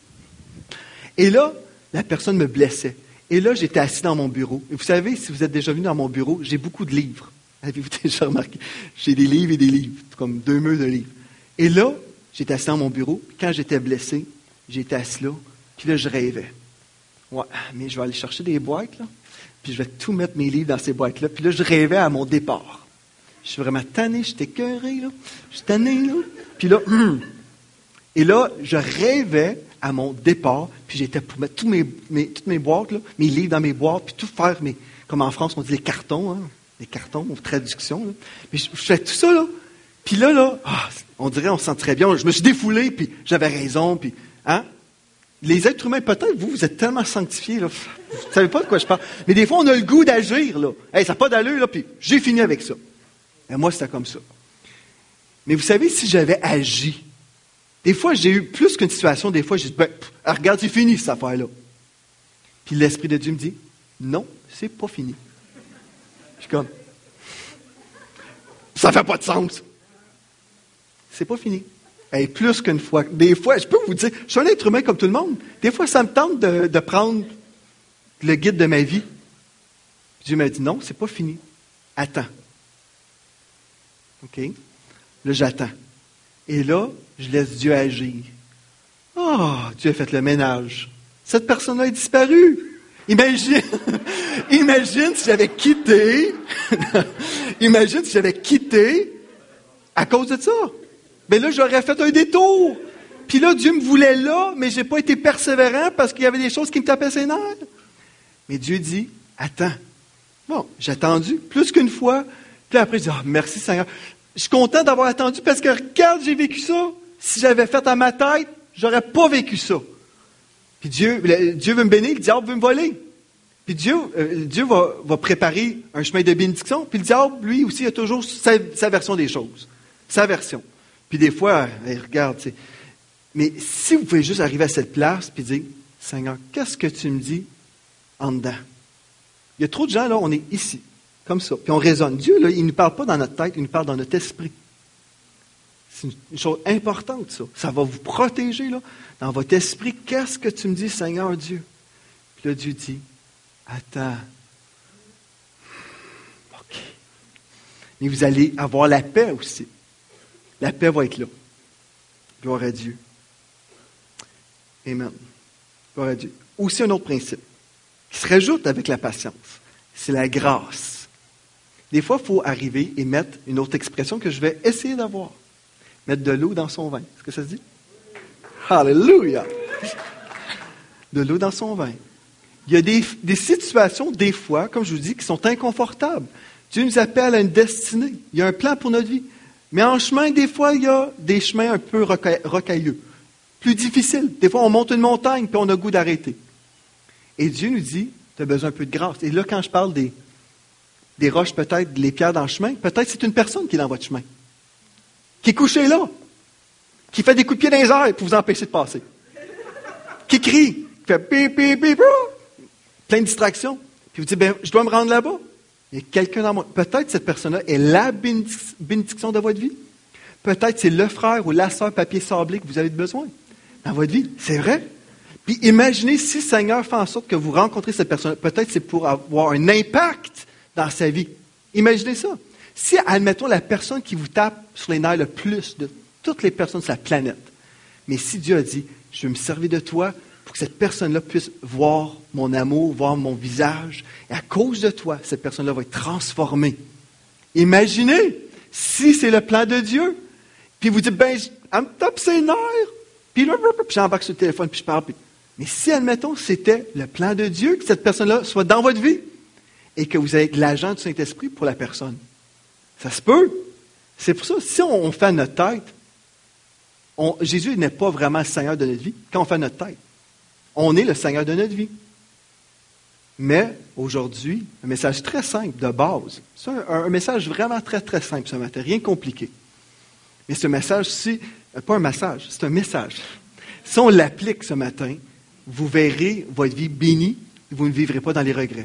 Et là, la personne me blessait. Et là, j'étais assis dans mon bureau. Et vous savez, si vous êtes déjà venu dans mon bureau, j'ai beaucoup de livres. Avez-vous déjà remarqué? J'ai des livres et des livres, comme deux murs de livres. Et là, j'étais assis dans mon bureau. Quand j'étais blessé, j'étais assis là. Puis là, je rêvais. Ouais, mais je vais aller chercher des boîtes, là. puis je vais tout mettre mes livres dans ces boîtes-là. Puis là, je rêvais à mon départ. Je suis vraiment tanné, j'étais écœuré, là. Je suis tanné, là. Puis là, hum. Et là, je rêvais à mon départ, puis j'étais pour mettre tous mes, mes, toutes mes boîtes, là, mes livres dans mes boîtes, puis tout faire, mes, comme en France, on dit les cartons, hein, les cartons, ou traduction. Là. Mais je, je fais tout ça, là. Puis là, là, ah, on dirait, on se sent très bien. Je me suis défoulé, puis j'avais raison, puis, hein. Les êtres humains, peut-être, vous, vous êtes tellement sanctifiés, là. Vous ne savez pas de quoi je parle. Mais des fois, on a le goût d'agir, là. Hey, ça n'a pas d'allure, là, puis j'ai fini avec ça. Et moi, c'était comme ça. Mais vous savez, si j'avais agi, des fois, j'ai eu plus qu'une situation, des fois, j'ai dit, ben, pff, regarde, c'est fini, cette affaire-là. Puis l'Esprit de Dieu me dit, non, c'est pas fini. Je suis comme, ça fait pas de sens. C'est pas fini. Et plus qu'une fois. Des fois, je peux vous dire, je suis un être humain comme tout le monde. Des fois, ça me tente de, de prendre le guide de ma vie. Dieu m'a dit, non, c'est pas fini. Attends. OK? Là, j'attends. Et là, je laisse Dieu agir. Oh, Dieu a fait le ménage. Cette personne-là est disparue. Imagine, imagine si j'avais quitté, imagine si j'avais quitté à cause de ça. Mais là, j'aurais fait un détour. Puis là, Dieu me voulait là, mais je n'ai pas été persévérant parce qu'il y avait des choses qui me tapaient ses nerfs. Mais Dieu dit, attends. Bon, j'ai attendu plus qu'une fois. Puis après, je dis, oh, merci Seigneur. Je suis content d'avoir attendu parce que regarde, j'ai vécu ça. Si j'avais fait à ma tête, j'aurais pas vécu ça. Puis Dieu, Dieu veut me bénir, le diable veut me voler. Puis Dieu, euh, Dieu va, va préparer un chemin de bénédiction. Puis le diable, lui aussi, a toujours sa, sa version des choses. Sa version. Puis des fois, hey, regarde, tu sais. Mais si vous pouvez juste arriver à cette place puis dire, Seigneur, qu'est-ce que tu me dis en dedans? Il y a trop de gens, là, on est ici, comme ça. Puis on raisonne. Dieu, là, il ne nous parle pas dans notre tête, il nous parle dans notre esprit. C'est une, une chose importante, ça. Ça va vous protéger, là, dans votre esprit. Qu'est-ce que tu me dis, Seigneur Dieu? Puis là, Dieu dit, attends. OK. Mais vous allez avoir la paix aussi. La paix va être là. Gloire à Dieu. Amen. Gloire à Dieu. Aussi un autre principe qui se rajoute avec la patience, c'est la grâce. Des fois, il faut arriver et mettre une autre expression que je vais essayer d'avoir. Mettre de l'eau dans son vin. Est-ce que ça se dit? Alléluia! De l'eau dans son vin. Il y a des, des situations, des fois, comme je vous dis, qui sont inconfortables. Dieu nous appelle à une destinée. Il y a un plan pour notre vie. Mais en chemin, des fois, il y a des chemins un peu rocailleux, plus difficiles. Des fois, on monte une montagne, puis on a le goût d'arrêter. Et Dieu nous dit, tu as besoin un peu de grâce. Et là, quand je parle des, des roches, peut-être, les pierres dans le chemin, peut-être c'est une personne qui est dans votre chemin, qui est couchée là, qui fait des coups de pied dans les airs pour vous empêcher de passer, qui crie, qui fait pip, pip, pip, plein de distractions. Puis vous dites, ben, je dois me rendre là-bas. Il y a quelqu'un dans moi. Peut-être cette personne-là est la bénédiction de votre vie. Peut-être c'est le frère ou la sœur papier sablé que vous avez besoin dans votre vie. C'est vrai. Puis imaginez si le Seigneur fait en sorte que vous rencontrez cette personne. Peut-être c'est pour avoir un impact dans sa vie. Imaginez ça. Si, admettons, la personne qui vous tape sur les nerfs le plus de toutes les personnes sur la planète, mais si Dieu a dit, je veux me servir de toi pour que cette personne-là puisse voir mon amour, voir mon visage. Et à cause de toi, cette personne-là va être transformée. Imaginez, si c'est le plan de Dieu, puis vous dites, ben, elle me tape ses nerfs, puis là, puis j'embarque sur le téléphone, puis je parle. Puis... Mais si, admettons, c'était le plan de Dieu, que cette personne-là soit dans votre vie, et que vous êtes l'agent du Saint-Esprit pour la personne, ça se peut. C'est pour ça, si on, on fait à notre tête, on, Jésus n'est pas vraiment le Seigneur de notre vie quand on fait à notre tête. On est le Seigneur de notre vie. Mais aujourd'hui, un message très simple, de base. C'est un, un message vraiment très, très simple ce matin, rien de compliqué. Mais ce message, c'est pas un message, c'est un message. Si on l'applique ce matin, vous verrez votre vie bénie et vous ne vivrez pas dans les regrets.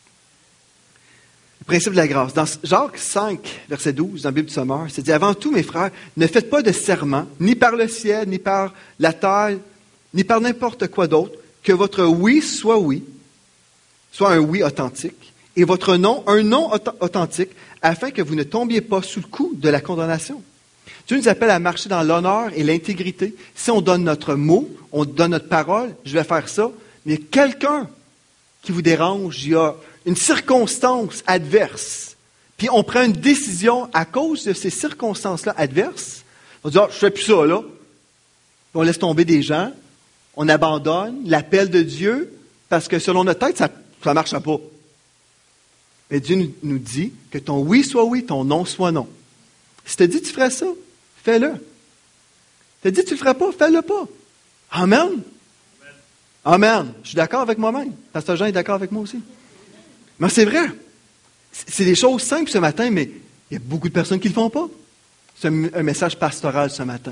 Le principe de la grâce. Dans Jacques cinq, verset douze, dans la Bible du Sommeur, c'est dit, avant tout, mes frères, ne faites pas de serment, ni par le ciel, ni par la terre, ni par n'importe quoi d'autre, que votre oui soit oui, soit un oui authentique, et votre non, un non authentique, afin que vous ne tombiez pas sous le coup de la condamnation. Dieu nous appelle à marcher dans l'honneur et l'intégrité. Si on donne notre mot, on donne notre parole, je vais faire ça, mais il y a quelqu'un qui vous dérange, il y a une circonstance adverse, puis on prend une décision à cause de ces circonstances-là adverses, on dit, ah, je ne fais plus ça, là. Puis on laisse tomber des gens, on abandonne l'appel de Dieu, parce que selon notre tête, ça ne marche pas. Mais Dieu nous, nous dit que ton oui soit oui, ton non soit non. Si tu te dis que tu ferais ça, fais-le. Tu te dis que tu ne le ferais pas, fais-le pas. Amen. Amen. Amen. Je suis d'accord avec moi-même. Pasteur Jean est d'accord avec moi aussi. Mais c'est vrai. C'est des choses simples ce matin, mais il y a beaucoup de personnes qui ne le font pas. C'est un, un message pastoral ce matin.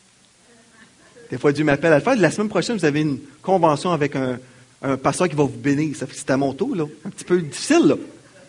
Des fois, Dieu m'appelle à le faire. La semaine prochaine, vous avez une convention avec un, un pasteur qui va vous bénir. Ça fait que c'est à mon tour, là. Un petit peu difficile, là.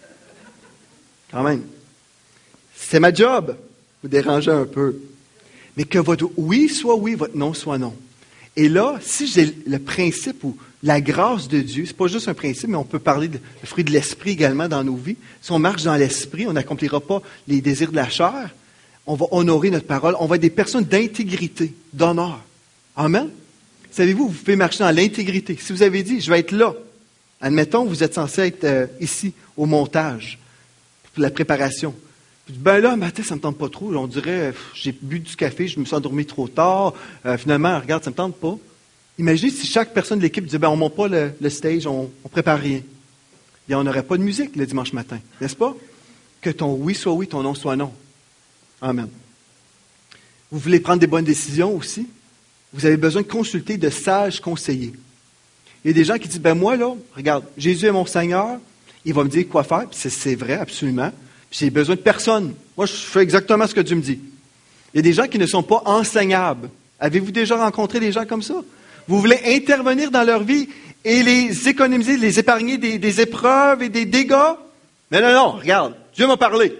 Quand même. C'est ma job. Vous dérangez un peu. Mais que votre oui soit oui, votre non soit non. Et là, si j'ai le principe ou la grâce de Dieu, c'est pas juste un principe, mais on peut parler du fruit de l'esprit également dans nos vies. Si on marche dans l'esprit, on n'accomplira pas les désirs de la chair. On va honorer notre parole. On va être des personnes d'intégrité, d'honneur. Amen. Savez-vous, vous pouvez marcher dans l'intégrité. Si vous avez dit, je vais être là, admettons, vous êtes censé être euh, ici, au montage, pour la préparation. Ben là, matin, ça ne me tente pas trop. On dirait, j'ai bu du café, je me suis endormi trop tard. Euh, finalement, regarde, ça ne me tente pas. Imaginez si chaque personne de l'équipe disait, ben on ne monte pas le, le stage, on ne prépare rien. Et on n'aurait pas de musique le dimanche matin, n'est-ce pas? Que ton oui soit oui, ton non soit non. Amen. Vous voulez prendre des bonnes décisions aussi? Vous avez besoin de consulter de sages conseillers. Il y a des gens qui disent, ben moi, là, regarde, Jésus est mon Seigneur, il va me dire quoi faire, puis c'est, c'est vrai, absolument. Puis j'ai besoin de personne. Moi, je fais exactement ce que Dieu me dit. Il y a des gens qui ne sont pas enseignables. Avez-vous déjà rencontré des gens comme ça? Vous voulez intervenir dans leur vie et les économiser, les épargner des, des épreuves et des dégâts? Mais non, non, regarde, Dieu m'a parlé.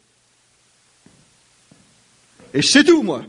Et je sais tout, moi.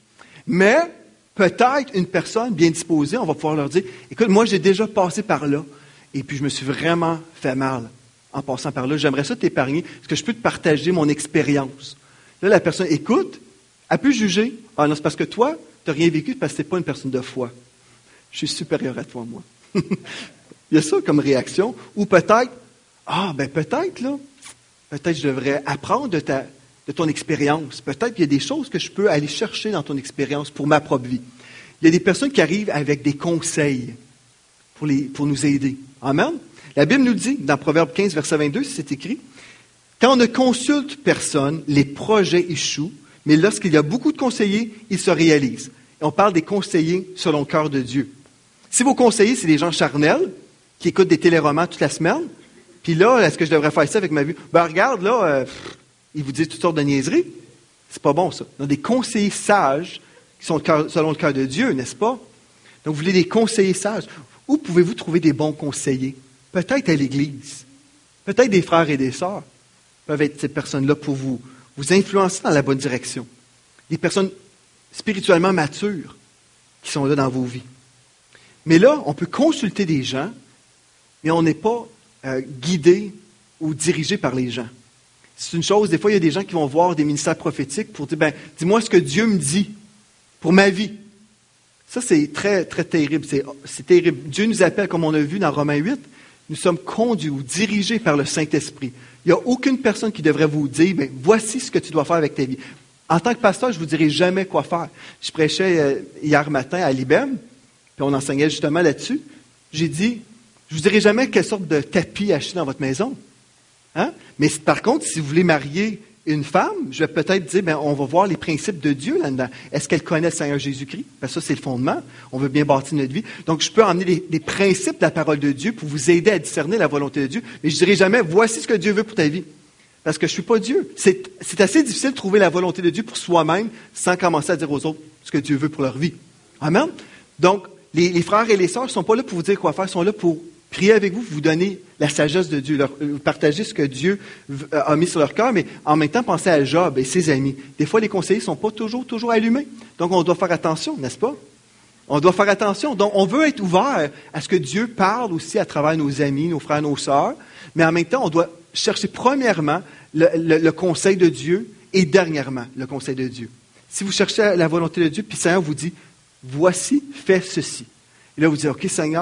Mais peut-être une personne bien disposée, on va pouvoir leur dire, écoute, moi, j'ai déjà passé par là, et puis je me suis vraiment fait mal en passant par là. J'aimerais ça t'épargner. Est-ce que je peux te partager mon expérience? Là, la personne écoute, elle peut juger. Ah non, c'est parce que toi, tu n'as rien vécu parce que tu n'es pas une personne de foi. Je suis supérieur à toi, moi. Il y a ça comme réaction. Ou peut-être, ah, ben peut-être, là, peut-être je devrais apprendre de, ta, de ton expérience. Peut-être qu'il y a des choses que je peux aller chercher dans ton expérience pour ma propre vie. Il y a des personnes qui arrivent avec des conseils pour, les, pour nous aider. Amen? La Bible nous dit, dans Proverbe quinze, verset vingt-deux, c'est écrit, « Quand on ne consulte personne, les projets échouent, mais lorsqu'il y a beaucoup de conseillers, ils se réalisent. » Et on parle des conseillers selon le cœur de Dieu. Si vos conseillers, c'est des gens charnels, qui écoutent des téléromans toute la semaine, puis là, est-ce que je devrais faire ça avec ma vie? Ben regarde, là, euh, pff, ils vous disent toutes sortes de niaiseries. C'est pas bon, ça. Donc, des conseillers sages, qui sont le cœur, selon le cœur de Dieu, n'est-ce pas? Donc, vous voulez des conseillers sages. Où pouvez-vous trouver des bons conseillers? Peut-être à l'Église. Peut-être des frères et des sœurs peuvent être ces personnes-là pour vous, vous influencer dans la bonne direction. Des personnes spirituellement matures qui sont là dans vos vies. Mais là, on peut consulter des gens, mais on n'est pas euh, guidé ou dirigé par les gens. C'est une chose, des fois, il y a des gens qui vont voir des ministères prophétiques pour dire, ben, dis-moi ce que Dieu me dit pour ma vie. Ça, c'est très, très terrible. C'est, c'est terrible. Dieu nous appelle, comme on a vu dans Romains huit, nous sommes conduits ou dirigés par le Saint-Esprit. Il n'y a aucune personne qui devrait vous dire, ben, voici ce que tu dois faire avec ta vie. En tant que pasteur, je ne vous dirai jamais quoi faire. Je prêchais euh, hier matin à l'I B E M, puis on enseignait justement là-dessus. J'ai dit, je ne vous dirai jamais quelle sorte de tapis acheter dans votre maison. Hein? Mais par contre, si vous voulez marier une femme, je vais peut-être dire, ben, on va voir les principes de Dieu là-dedans. Est-ce qu'elle connaît le Seigneur Jésus-Christ? Ben, ça, c'est le fondement. On veut bien bâtir notre vie. Donc, je peux emmener les, les principes de la parole de Dieu pour vous aider à discerner la volonté de Dieu. Mais je ne dirai jamais, voici ce que Dieu veut pour ta vie. Parce que je ne suis pas Dieu. C'est, c'est assez difficile de trouver la volonté de Dieu pour soi-même sans commencer à dire aux autres ce que Dieu veut pour leur vie. Amen? Donc, les, les frères et les sœurs ne sont pas là pour vous dire quoi faire, ils sont là pour prier avec vous, vous donner la sagesse de Dieu, leur, partager ce que Dieu a mis sur leur cœur, mais en même temps, pensez à Job et ses amis. Des fois, les conseillers ne sont pas toujours, toujours allumés. Donc, on doit faire attention, n'est-ce pas? On doit faire attention. Donc, on veut être ouvert à ce que Dieu parle aussi à travers nos amis, nos frères, nos sœurs, mais en même temps, on doit chercher premièrement le, le, le conseil de Dieu et dernièrement le conseil de Dieu. Si vous cherchez la volonté de Dieu, puis le Seigneur vous dit, voici, fais ceci. Et là, vous dites, OK, Seigneur.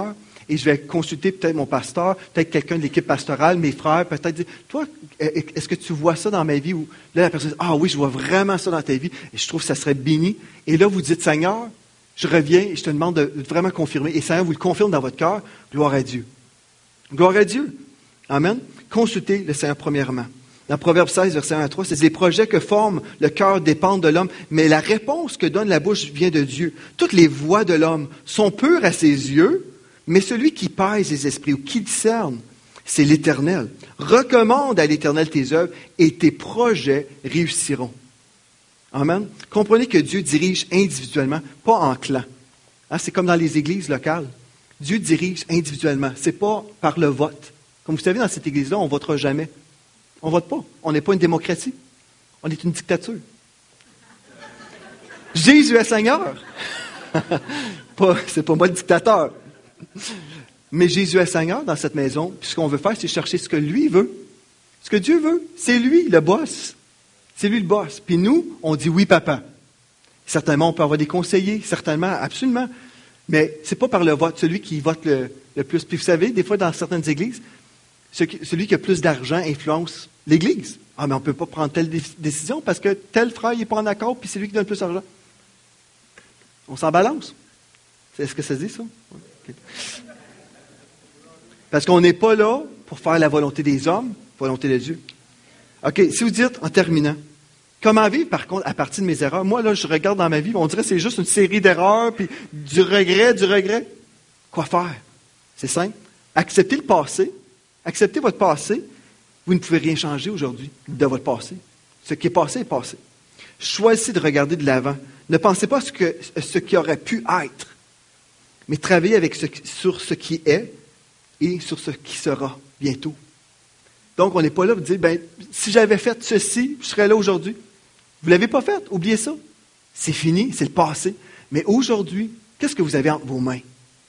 et je vais consulter peut-être mon pasteur, peut-être quelqu'un de l'équipe pastorale, mes frères, peut-être dire, toi, est-ce que tu vois ça dans ma vie? Ou là, la personne dit, ah oui, je vois vraiment ça dans ta vie, et je trouve que ça serait béni. Et là, vous dites, Seigneur, je reviens et je te demande de, de vraiment confirmer. Et Seigneur vous le confirme dans votre cœur, gloire à Dieu. Gloire à Dieu. Amen. Consultez le Seigneur premièrement. Dans Proverbe seize, verset un à trois, c'est « Les projets que forme le cœur dépendent de l'homme, mais la réponse que donne la bouche vient de Dieu. Toutes les voies de l'homme sont pures à ses yeux, mais celui qui pèse les esprits ou qui discerne, c'est l'Éternel. Recommande à l'Éternel tes œuvres et tes projets réussiront. » Amen. Comprenez que Dieu dirige individuellement, pas en clan. Hein, c'est comme dans les églises locales. Dieu dirige individuellement. Ce n'est pas par le vote. Comme vous savez, dans cette église-là, on ne votera jamais. On ne vote pas. On n'est pas une démocratie. On est une dictature. Jésus est Seigneur. pas, c'est pas moi le dictateur. Mais Jésus est Seigneur dans cette maison. Puis ce qu'on veut faire, c'est chercher ce que lui veut. Ce que Dieu veut, c'est lui le boss. C'est lui le boss. Puis nous, on dit oui, papa. Certainement, on peut avoir des conseillers. Certainement, absolument. Mais ce n'est pas par le vote. Celui qui vote le, le plus. Puis vous savez, des fois, dans certaines églises, celui qui a plus d'argent influence l'Église. Ah, mais on ne peut pas prendre telle décision parce que tel frère n'est pas en accord, puis c'est lui qui donne plus d'argent. On s'en balance. Est-ce que ça se dit, ça? Okay. Parce qu'on n'est pas là pour faire la volonté des hommes, la volonté de Dieu. OK, si vous dites, en terminant, comment vivre, par contre, à partir de mes erreurs? Moi, là, je regarde dans ma vie, on dirait que c'est juste une série d'erreurs, puis du regret, du regret. Quoi faire? C'est simple. Acceptez le passé. Acceptez votre passé. Vous ne pouvez rien changer aujourd'hui de votre passé. Ce qui est passé est passé. Choisissez de regarder de l'avant. Ne pensez pas ce, que, ce qui aurait pu être, mais travaillez avec ce, sur ce qui est et sur ce qui sera bientôt. Donc, on n'est pas là pour dire, ben, si j'avais fait ceci, je serais là aujourd'hui. Vous ne l'avez pas fait, oubliez ça. C'est fini, c'est le passé. Mais aujourd'hui, qu'est-ce que vous avez entre vos mains?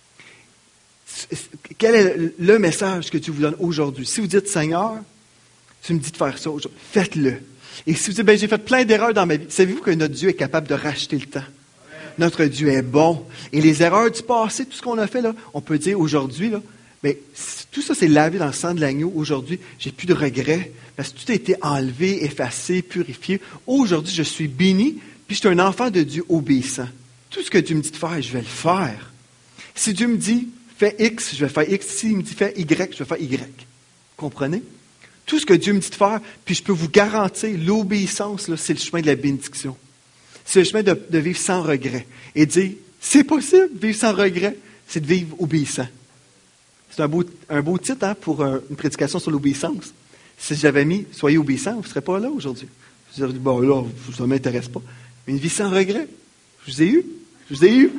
Quel est le message que Dieu vous donne aujourd'hui? Si vous dites, Seigneur, tu me dis de faire ça aujourd'hui, faites-le. Et si vous dites, ben, j'ai fait plein d'erreurs dans ma vie, savez-vous que notre Dieu est capable de racheter le temps? Notre Dieu est bon. Et les erreurs du passé, tout ce qu'on a fait, là, on peut dire aujourd'hui, là, mais tout ça, c'est lavé dans le sang de l'agneau. Aujourd'hui, j'ai plus de regrets parce que tout a été enlevé, effacé, purifié. Aujourd'hui, je suis béni, puis je suis un enfant de Dieu obéissant. Tout ce que Dieu me dit de faire, je vais le faire. Si Dieu me dit, fais X, je vais faire X. S'il me dit, fais Y, je vais faire Y. Vous comprenez? Tout ce que Dieu me dit de faire, puis je peux vous garantir, l'obéissance, là, c'est le chemin de la bénédiction. C'est le chemin de, de vivre sans regret. Et de dire, c'est possible, vivre sans regret, c'est de vivre obéissant. C'est un beau, un beau titre hein, pour un, une prédication sur l'obéissance. Si j'avais mis « Soyez obéissants », vous ne serez pas là aujourd'hui. Je vous aurais dit « Bon, là, ça ne m'intéresse pas. » Mais une vie sans regret. Je vous ai eu. Je vous ai eu.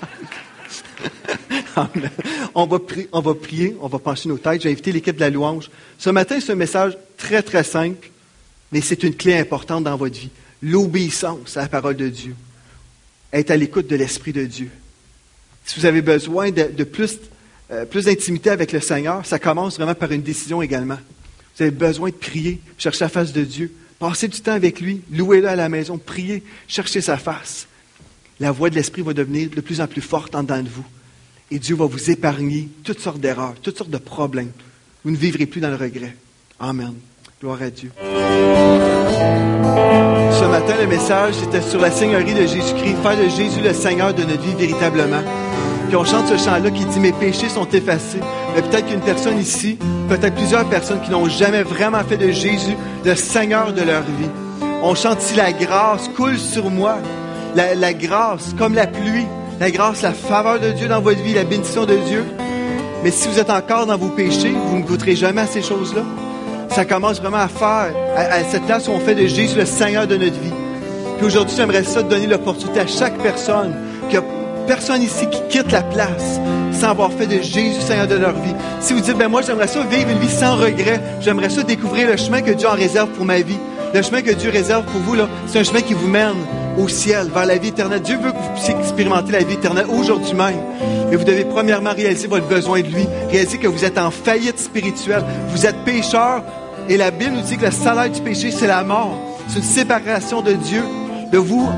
on, va prier, on va prier, on va pencher nos têtes. J'ai invité l'équipe de la louange. Ce matin, c'est un message très, très simple, mais c'est une clé importante dans votre vie. L'obéissance à la parole de Dieu. Être à l'écoute de l'Esprit de Dieu. Si vous avez besoin de, de plus... Euh, plus d'intimité avec le Seigneur, ça commence vraiment par une décision également. Vous avez besoin de prier, chercher la face de Dieu, passer du temps avec lui, louez-le à la maison, prier, chercher sa face. La voix de l'Esprit va devenir de plus en plus forte en dedans de vous. Et Dieu va vous épargner toutes sortes d'erreurs, toutes sortes de problèmes. Vous ne vivrez plus dans le regret. Amen. Gloire à Dieu. Ce matin, le message, c'était sur la Seigneurie de Jésus-Christ, faire de Jésus le Seigneur de notre vie véritablement. Puis on chante ce chant-là qui dit « Mes péchés sont effacés ». Mais peut-être qu'une personne ici, peut-être plusieurs personnes qui n'ont jamais vraiment fait de Jésus le Seigneur de leur vie. On chante ici « La grâce coule sur moi ». La, la grâce, comme la pluie. La grâce, la faveur de Dieu dans votre vie, la bénédiction de Dieu. Mais si vous êtes encore dans vos péchés, vous ne goûterez jamais à ces choses-là. Ça commence vraiment à faire, à, à cette place où on fait de Jésus le Seigneur de notre vie. Puis aujourd'hui, j'aimerais ça donner l'opportunité à chaque personne qui a personne ici qui quitte la place sans avoir fait de Jésus Seigneur de leur vie. Si vous dites, ben moi, j'aimerais ça vivre une vie sans regret. J'aimerais ça découvrir le chemin que Dieu en réserve pour ma vie. Le chemin que Dieu réserve pour vous, là, c'est un chemin qui vous mène au ciel, vers la vie éternelle. Dieu veut que vous puissiez expérimenter la vie éternelle aujourd'hui même. Mais vous devez premièrement réaliser votre besoin de lui. Réaliser que vous êtes en faillite spirituelle. Vous êtes pécheur. Et la Bible nous dit que le salaire du péché, c'est la mort. C'est une séparation de Dieu, de vous.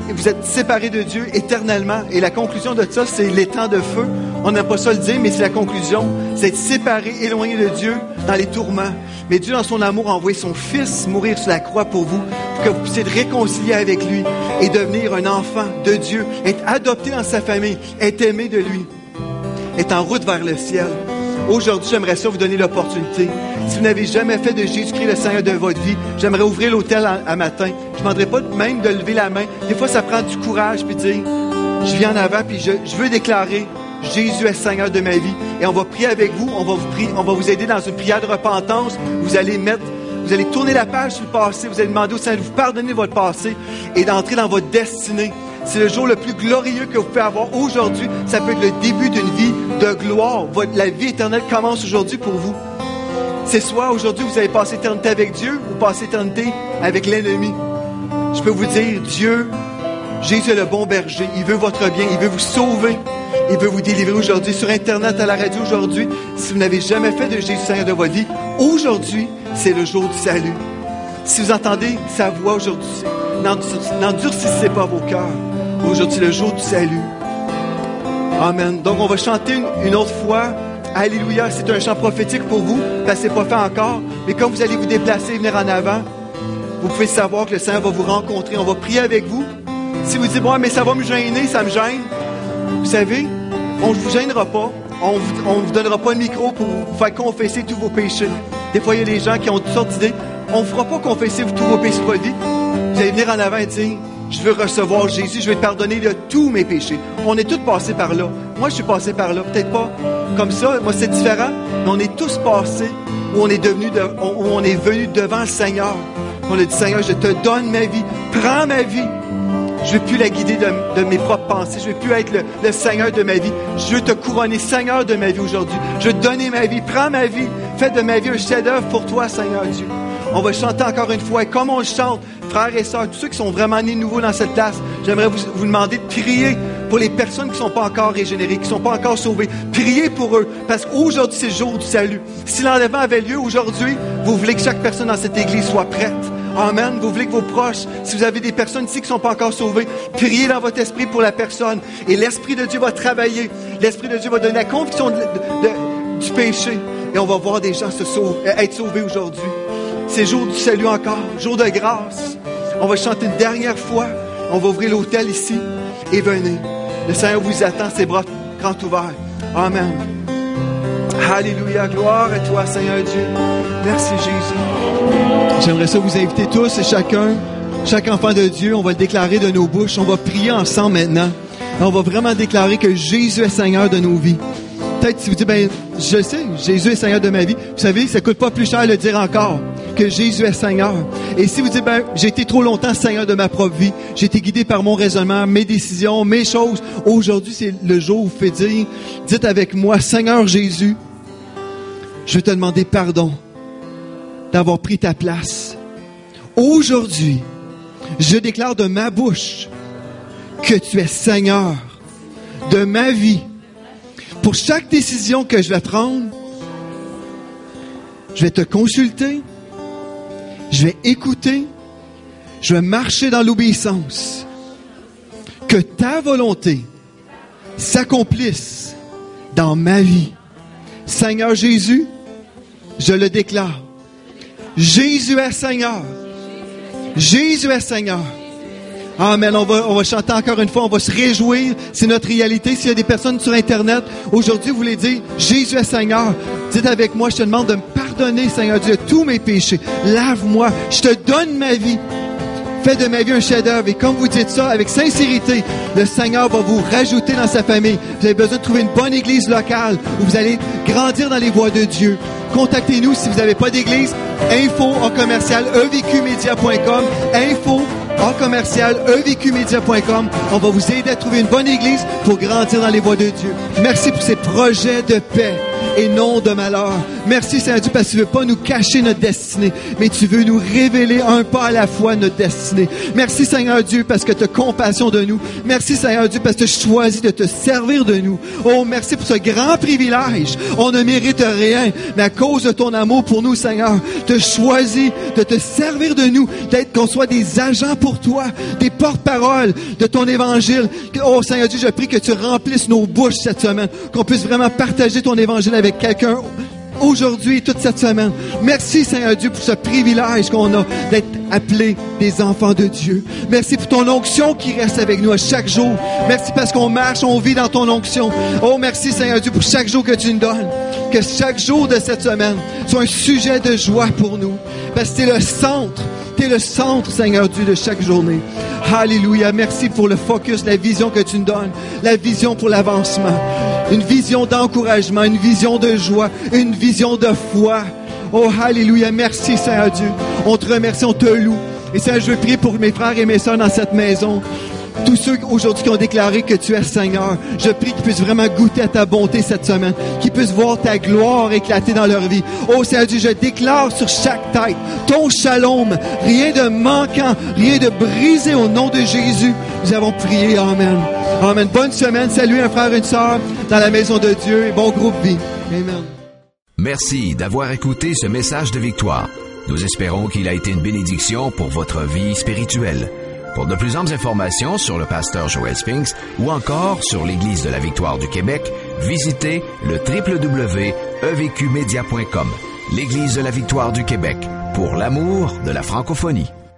vous êtes séparés de Dieu éternellement. Et la conclusion de ça, c'est l'étang de feu. On n'a pas ça le dire, mais c'est la conclusion. C'est être séparé, éloigné de Dieu dans les tourments. Mais Dieu, dans son amour, a envoyé son Fils mourir sur la croix pour vous, pour que vous puissiez être réconciliés avec lui et devenir un enfant de Dieu, être adopté dans sa famille, être aimé de lui, être en route vers le ciel. Aujourd'hui, j'aimerais ça vous donner l'opportunité. Si vous n'avez jamais fait de Jésus-Christ le Seigneur de votre vie, j'aimerais ouvrir l'autel à, à matin. Je ne demanderai pas même de lever la main. Des fois, ça prend du courage puis de dire, je viens en avant puis je, je veux déclarer, Jésus est Seigneur de ma vie. Et on va prier avec vous. On va vous prier, on va vous aider dans une prière de repentance. Vous allez mettre, vous allez tourner la page sur le passé. Vous allez demander au Seigneur de vous pardonner votre passé et d'entrer dans votre destinée. C'est le jour le plus glorieux que vous pouvez avoir aujourd'hui. Ça peut être le début d'une vie de gloire. Votre, la vie éternelle commence aujourd'hui pour vous. C'est soit aujourd'hui vous allez passer l'éternité avec Dieu ou passer l'éternité avec l'ennemi. Je peux vous dire, Dieu, Jésus est le bon berger. Il veut votre bien. Il veut vous sauver. Il veut vous délivrer aujourd'hui. Sur Internet, à la radio aujourd'hui, si vous n'avez jamais fait de Jésus Seigneur de votre vie, aujourd'hui, c'est le jour du salut. Si vous entendez sa voix aujourd'hui, n'endurcissez pas vos cœurs. Aujourd'hui, c'est le jour du salut. Amen. Donc, on va chanter une, une autre fois. Alléluia. C'est un chant prophétique pour vous, parce que ce n'est pas fait encore. Mais quand vous allez vous déplacer et venir en avant, vous pouvez savoir que le Seigneur va vous rencontrer. On va prier avec vous. Si vous dites, bon, mais ça va me gêner, ça me gêne. Vous savez, on ne vous gênera pas. On ne vous donnera pas le micro pour vous faire confesser tous vos péchés. Des fois, il y a des gens qui ont toutes sortes d'idées. On ne fera pas confesser tous vos péchés de votre vie. Vous allez venir en avant et dire, je veux recevoir Jésus, je vais te pardonner de tous mes péchés. On est tous passés par là. Moi, je suis passé par là. Peut-être pas comme ça. Moi, c'est différent. Mais on est tous passés où on est devenu, de, où on est venu devant le Seigneur. On a dit, Seigneur, je te donne ma vie. Prends ma vie. Je ne veux plus la guider de, de mes propres pensées. Je ne veux plus être le, le Seigneur de ma vie. Je veux te couronner Seigneur de ma vie aujourd'hui. Je veux te donner ma vie. Prends ma vie. Fais de ma vie un chef-d'œuvre pour toi, Seigneur Dieu. On va chanter encore une fois. Et comme on le chante, frères et sœurs, tous ceux qui sont vraiment nés nouveaux dans cette classe, j'aimerais vous, vous demander de prier pour les personnes qui ne sont pas encore régénérées, qui ne sont pas encore sauvées. Priez pour eux, parce qu'aujourd'hui, c'est le jour du salut. Si l'enlèvement avait lieu aujourd'hui, vous voulez que chaque personne dans cette église soit prête. Amen. Vous voulez que vos proches, si vous avez des personnes ici qui ne sont pas encore sauvées, priez dans votre esprit pour la personne. Et l'Esprit de Dieu va travailler. L'Esprit de Dieu va donner la conviction de, de, de, du péché. Et on va voir des gens se sauver, être sauvés aujourd'hui. C'est jour du salut encore, jour de grâce. On va chanter une dernière fois. On va ouvrir l'autel ici et venez. Le Seigneur vous attend, ses bras grands ouverts. Amen. Alléluia, gloire à toi, Seigneur Dieu. Merci, Jésus. J'aimerais ça vous inviter tous et chacun, chaque enfant de Dieu, on va le déclarer de nos bouches. On va prier ensemble maintenant. On va vraiment déclarer que Jésus est Seigneur de nos vies. Peut-être si vous dites, ben, je sais, Jésus est Seigneur de ma vie. Vous savez, ça ne coûte pas plus cher de le dire encore, que Jésus est Seigneur. Et si vous dites, ben, j'ai été trop longtemps Seigneur de ma propre vie, j'ai été guidé par mon raisonnement, mes décisions, mes choses. Aujourd'hui, c'est le jour où vous faites dire, dites avec moi, Seigneur Jésus, je vais te demander pardon d'avoir pris ta place. Aujourd'hui, je déclare de ma bouche que tu es Seigneur de ma vie. Pour chaque décision que je vais prendre, je vais te consulter, je vais écouter, je vais marcher dans l'obéissance. Que ta volonté s'accomplisse dans ma vie. Seigneur Jésus, je le déclare. Jésus est Seigneur. Jésus est Seigneur. Amen. On va, on va chanter encore une fois. On va se réjouir. C'est notre réalité. S'il y a des personnes sur Internet, aujourd'hui, vous voulez dire, Jésus est Seigneur. Dites avec moi, je te demande de me pardonner, Seigneur Dieu, de tous mes péchés. Lave-moi. Je te donne ma vie. Fais de ma vie un chef-d'œuvre. Et comme vous dites ça, avec sincérité, le Seigneur va vous rajouter dans sa famille. Vous avez besoin de trouver une bonne église locale où vous allez grandir dans les voies de Dieu. Contactez-nous si vous n'avez pas d'église. Info en commercial e v q media point com. Info en commercial e v q media point com. On va vous aider à trouver une bonne église pour grandir dans les voies de Dieu. Merci pour ces projets de paix. et non de malheur. Merci, Seigneur Dieu, parce que tu ne veux pas nous cacher notre destinée, mais tu veux nous révéler un pas à la fois notre destinée. Merci, Seigneur Dieu, parce que tu as compassion de nous. Merci, Seigneur Dieu, parce que tu as choisi de te servir de nous. Oh, merci pour ce grand privilège. On ne mérite rien, mais à cause de ton amour pour nous, Seigneur, tu as choisi de te servir de nous, d'être qu'on soit des agents pour toi, des porte-paroles de ton évangile. Oh, Seigneur Dieu, je prie que tu remplisses nos bouches cette semaine, qu'on puisse vraiment partager ton évangile avec quelqu'un aujourd'hui, toute cette semaine. Merci, Seigneur Dieu, pour ce privilège qu'on a d'être appelés des enfants de Dieu. Merci pour ton onction qui reste avec nous à chaque jour. Merci parce qu'on marche, on vit dans ton onction. Oh, merci, Seigneur Dieu, pour chaque jour que tu nous donnes. Que chaque jour de cette semaine soit un sujet de joie pour nous. Parce que tu es le centre. Tu es le centre, Seigneur Dieu, de chaque journée. Alléluia. Merci pour le focus, la vision que tu nous donnes. La vision pour l'avancement. Une vision d'encouragement, une vision de joie, une vision de foi. Oh, alléluia. Merci, Seigneur Dieu. On te remercie, on te loue. Et Seigneur, je veux prier pour mes frères et mes sœurs dans cette maison. Tous ceux aujourd'hui qui ont déclaré que tu es Seigneur, je prie qu'ils puissent vraiment goûter à ta bonté cette semaine, qu'ils puissent voir ta gloire éclater dans leur vie. Oh Seigneur Dieu, je déclare sur chaque tête ton shalom, rien de manquant, rien de brisé au nom de Jésus. Nous avons prié, amen. Amen. Bonne semaine, salut un frère et une sœur dans la maison de Dieu et bon groupe vie. Amen. Merci d'avoir écouté ce message de victoire. Nous espérons qu'il a été une bénédiction pour votre vie spirituelle. Pour de plus amples informations sur le pasteur Joel Spinks ou encore sur l'Église de la Victoire du Québec, visitez le w w w point e v q media point com. L'Église de la Victoire du Québec, pour l'amour de la francophonie.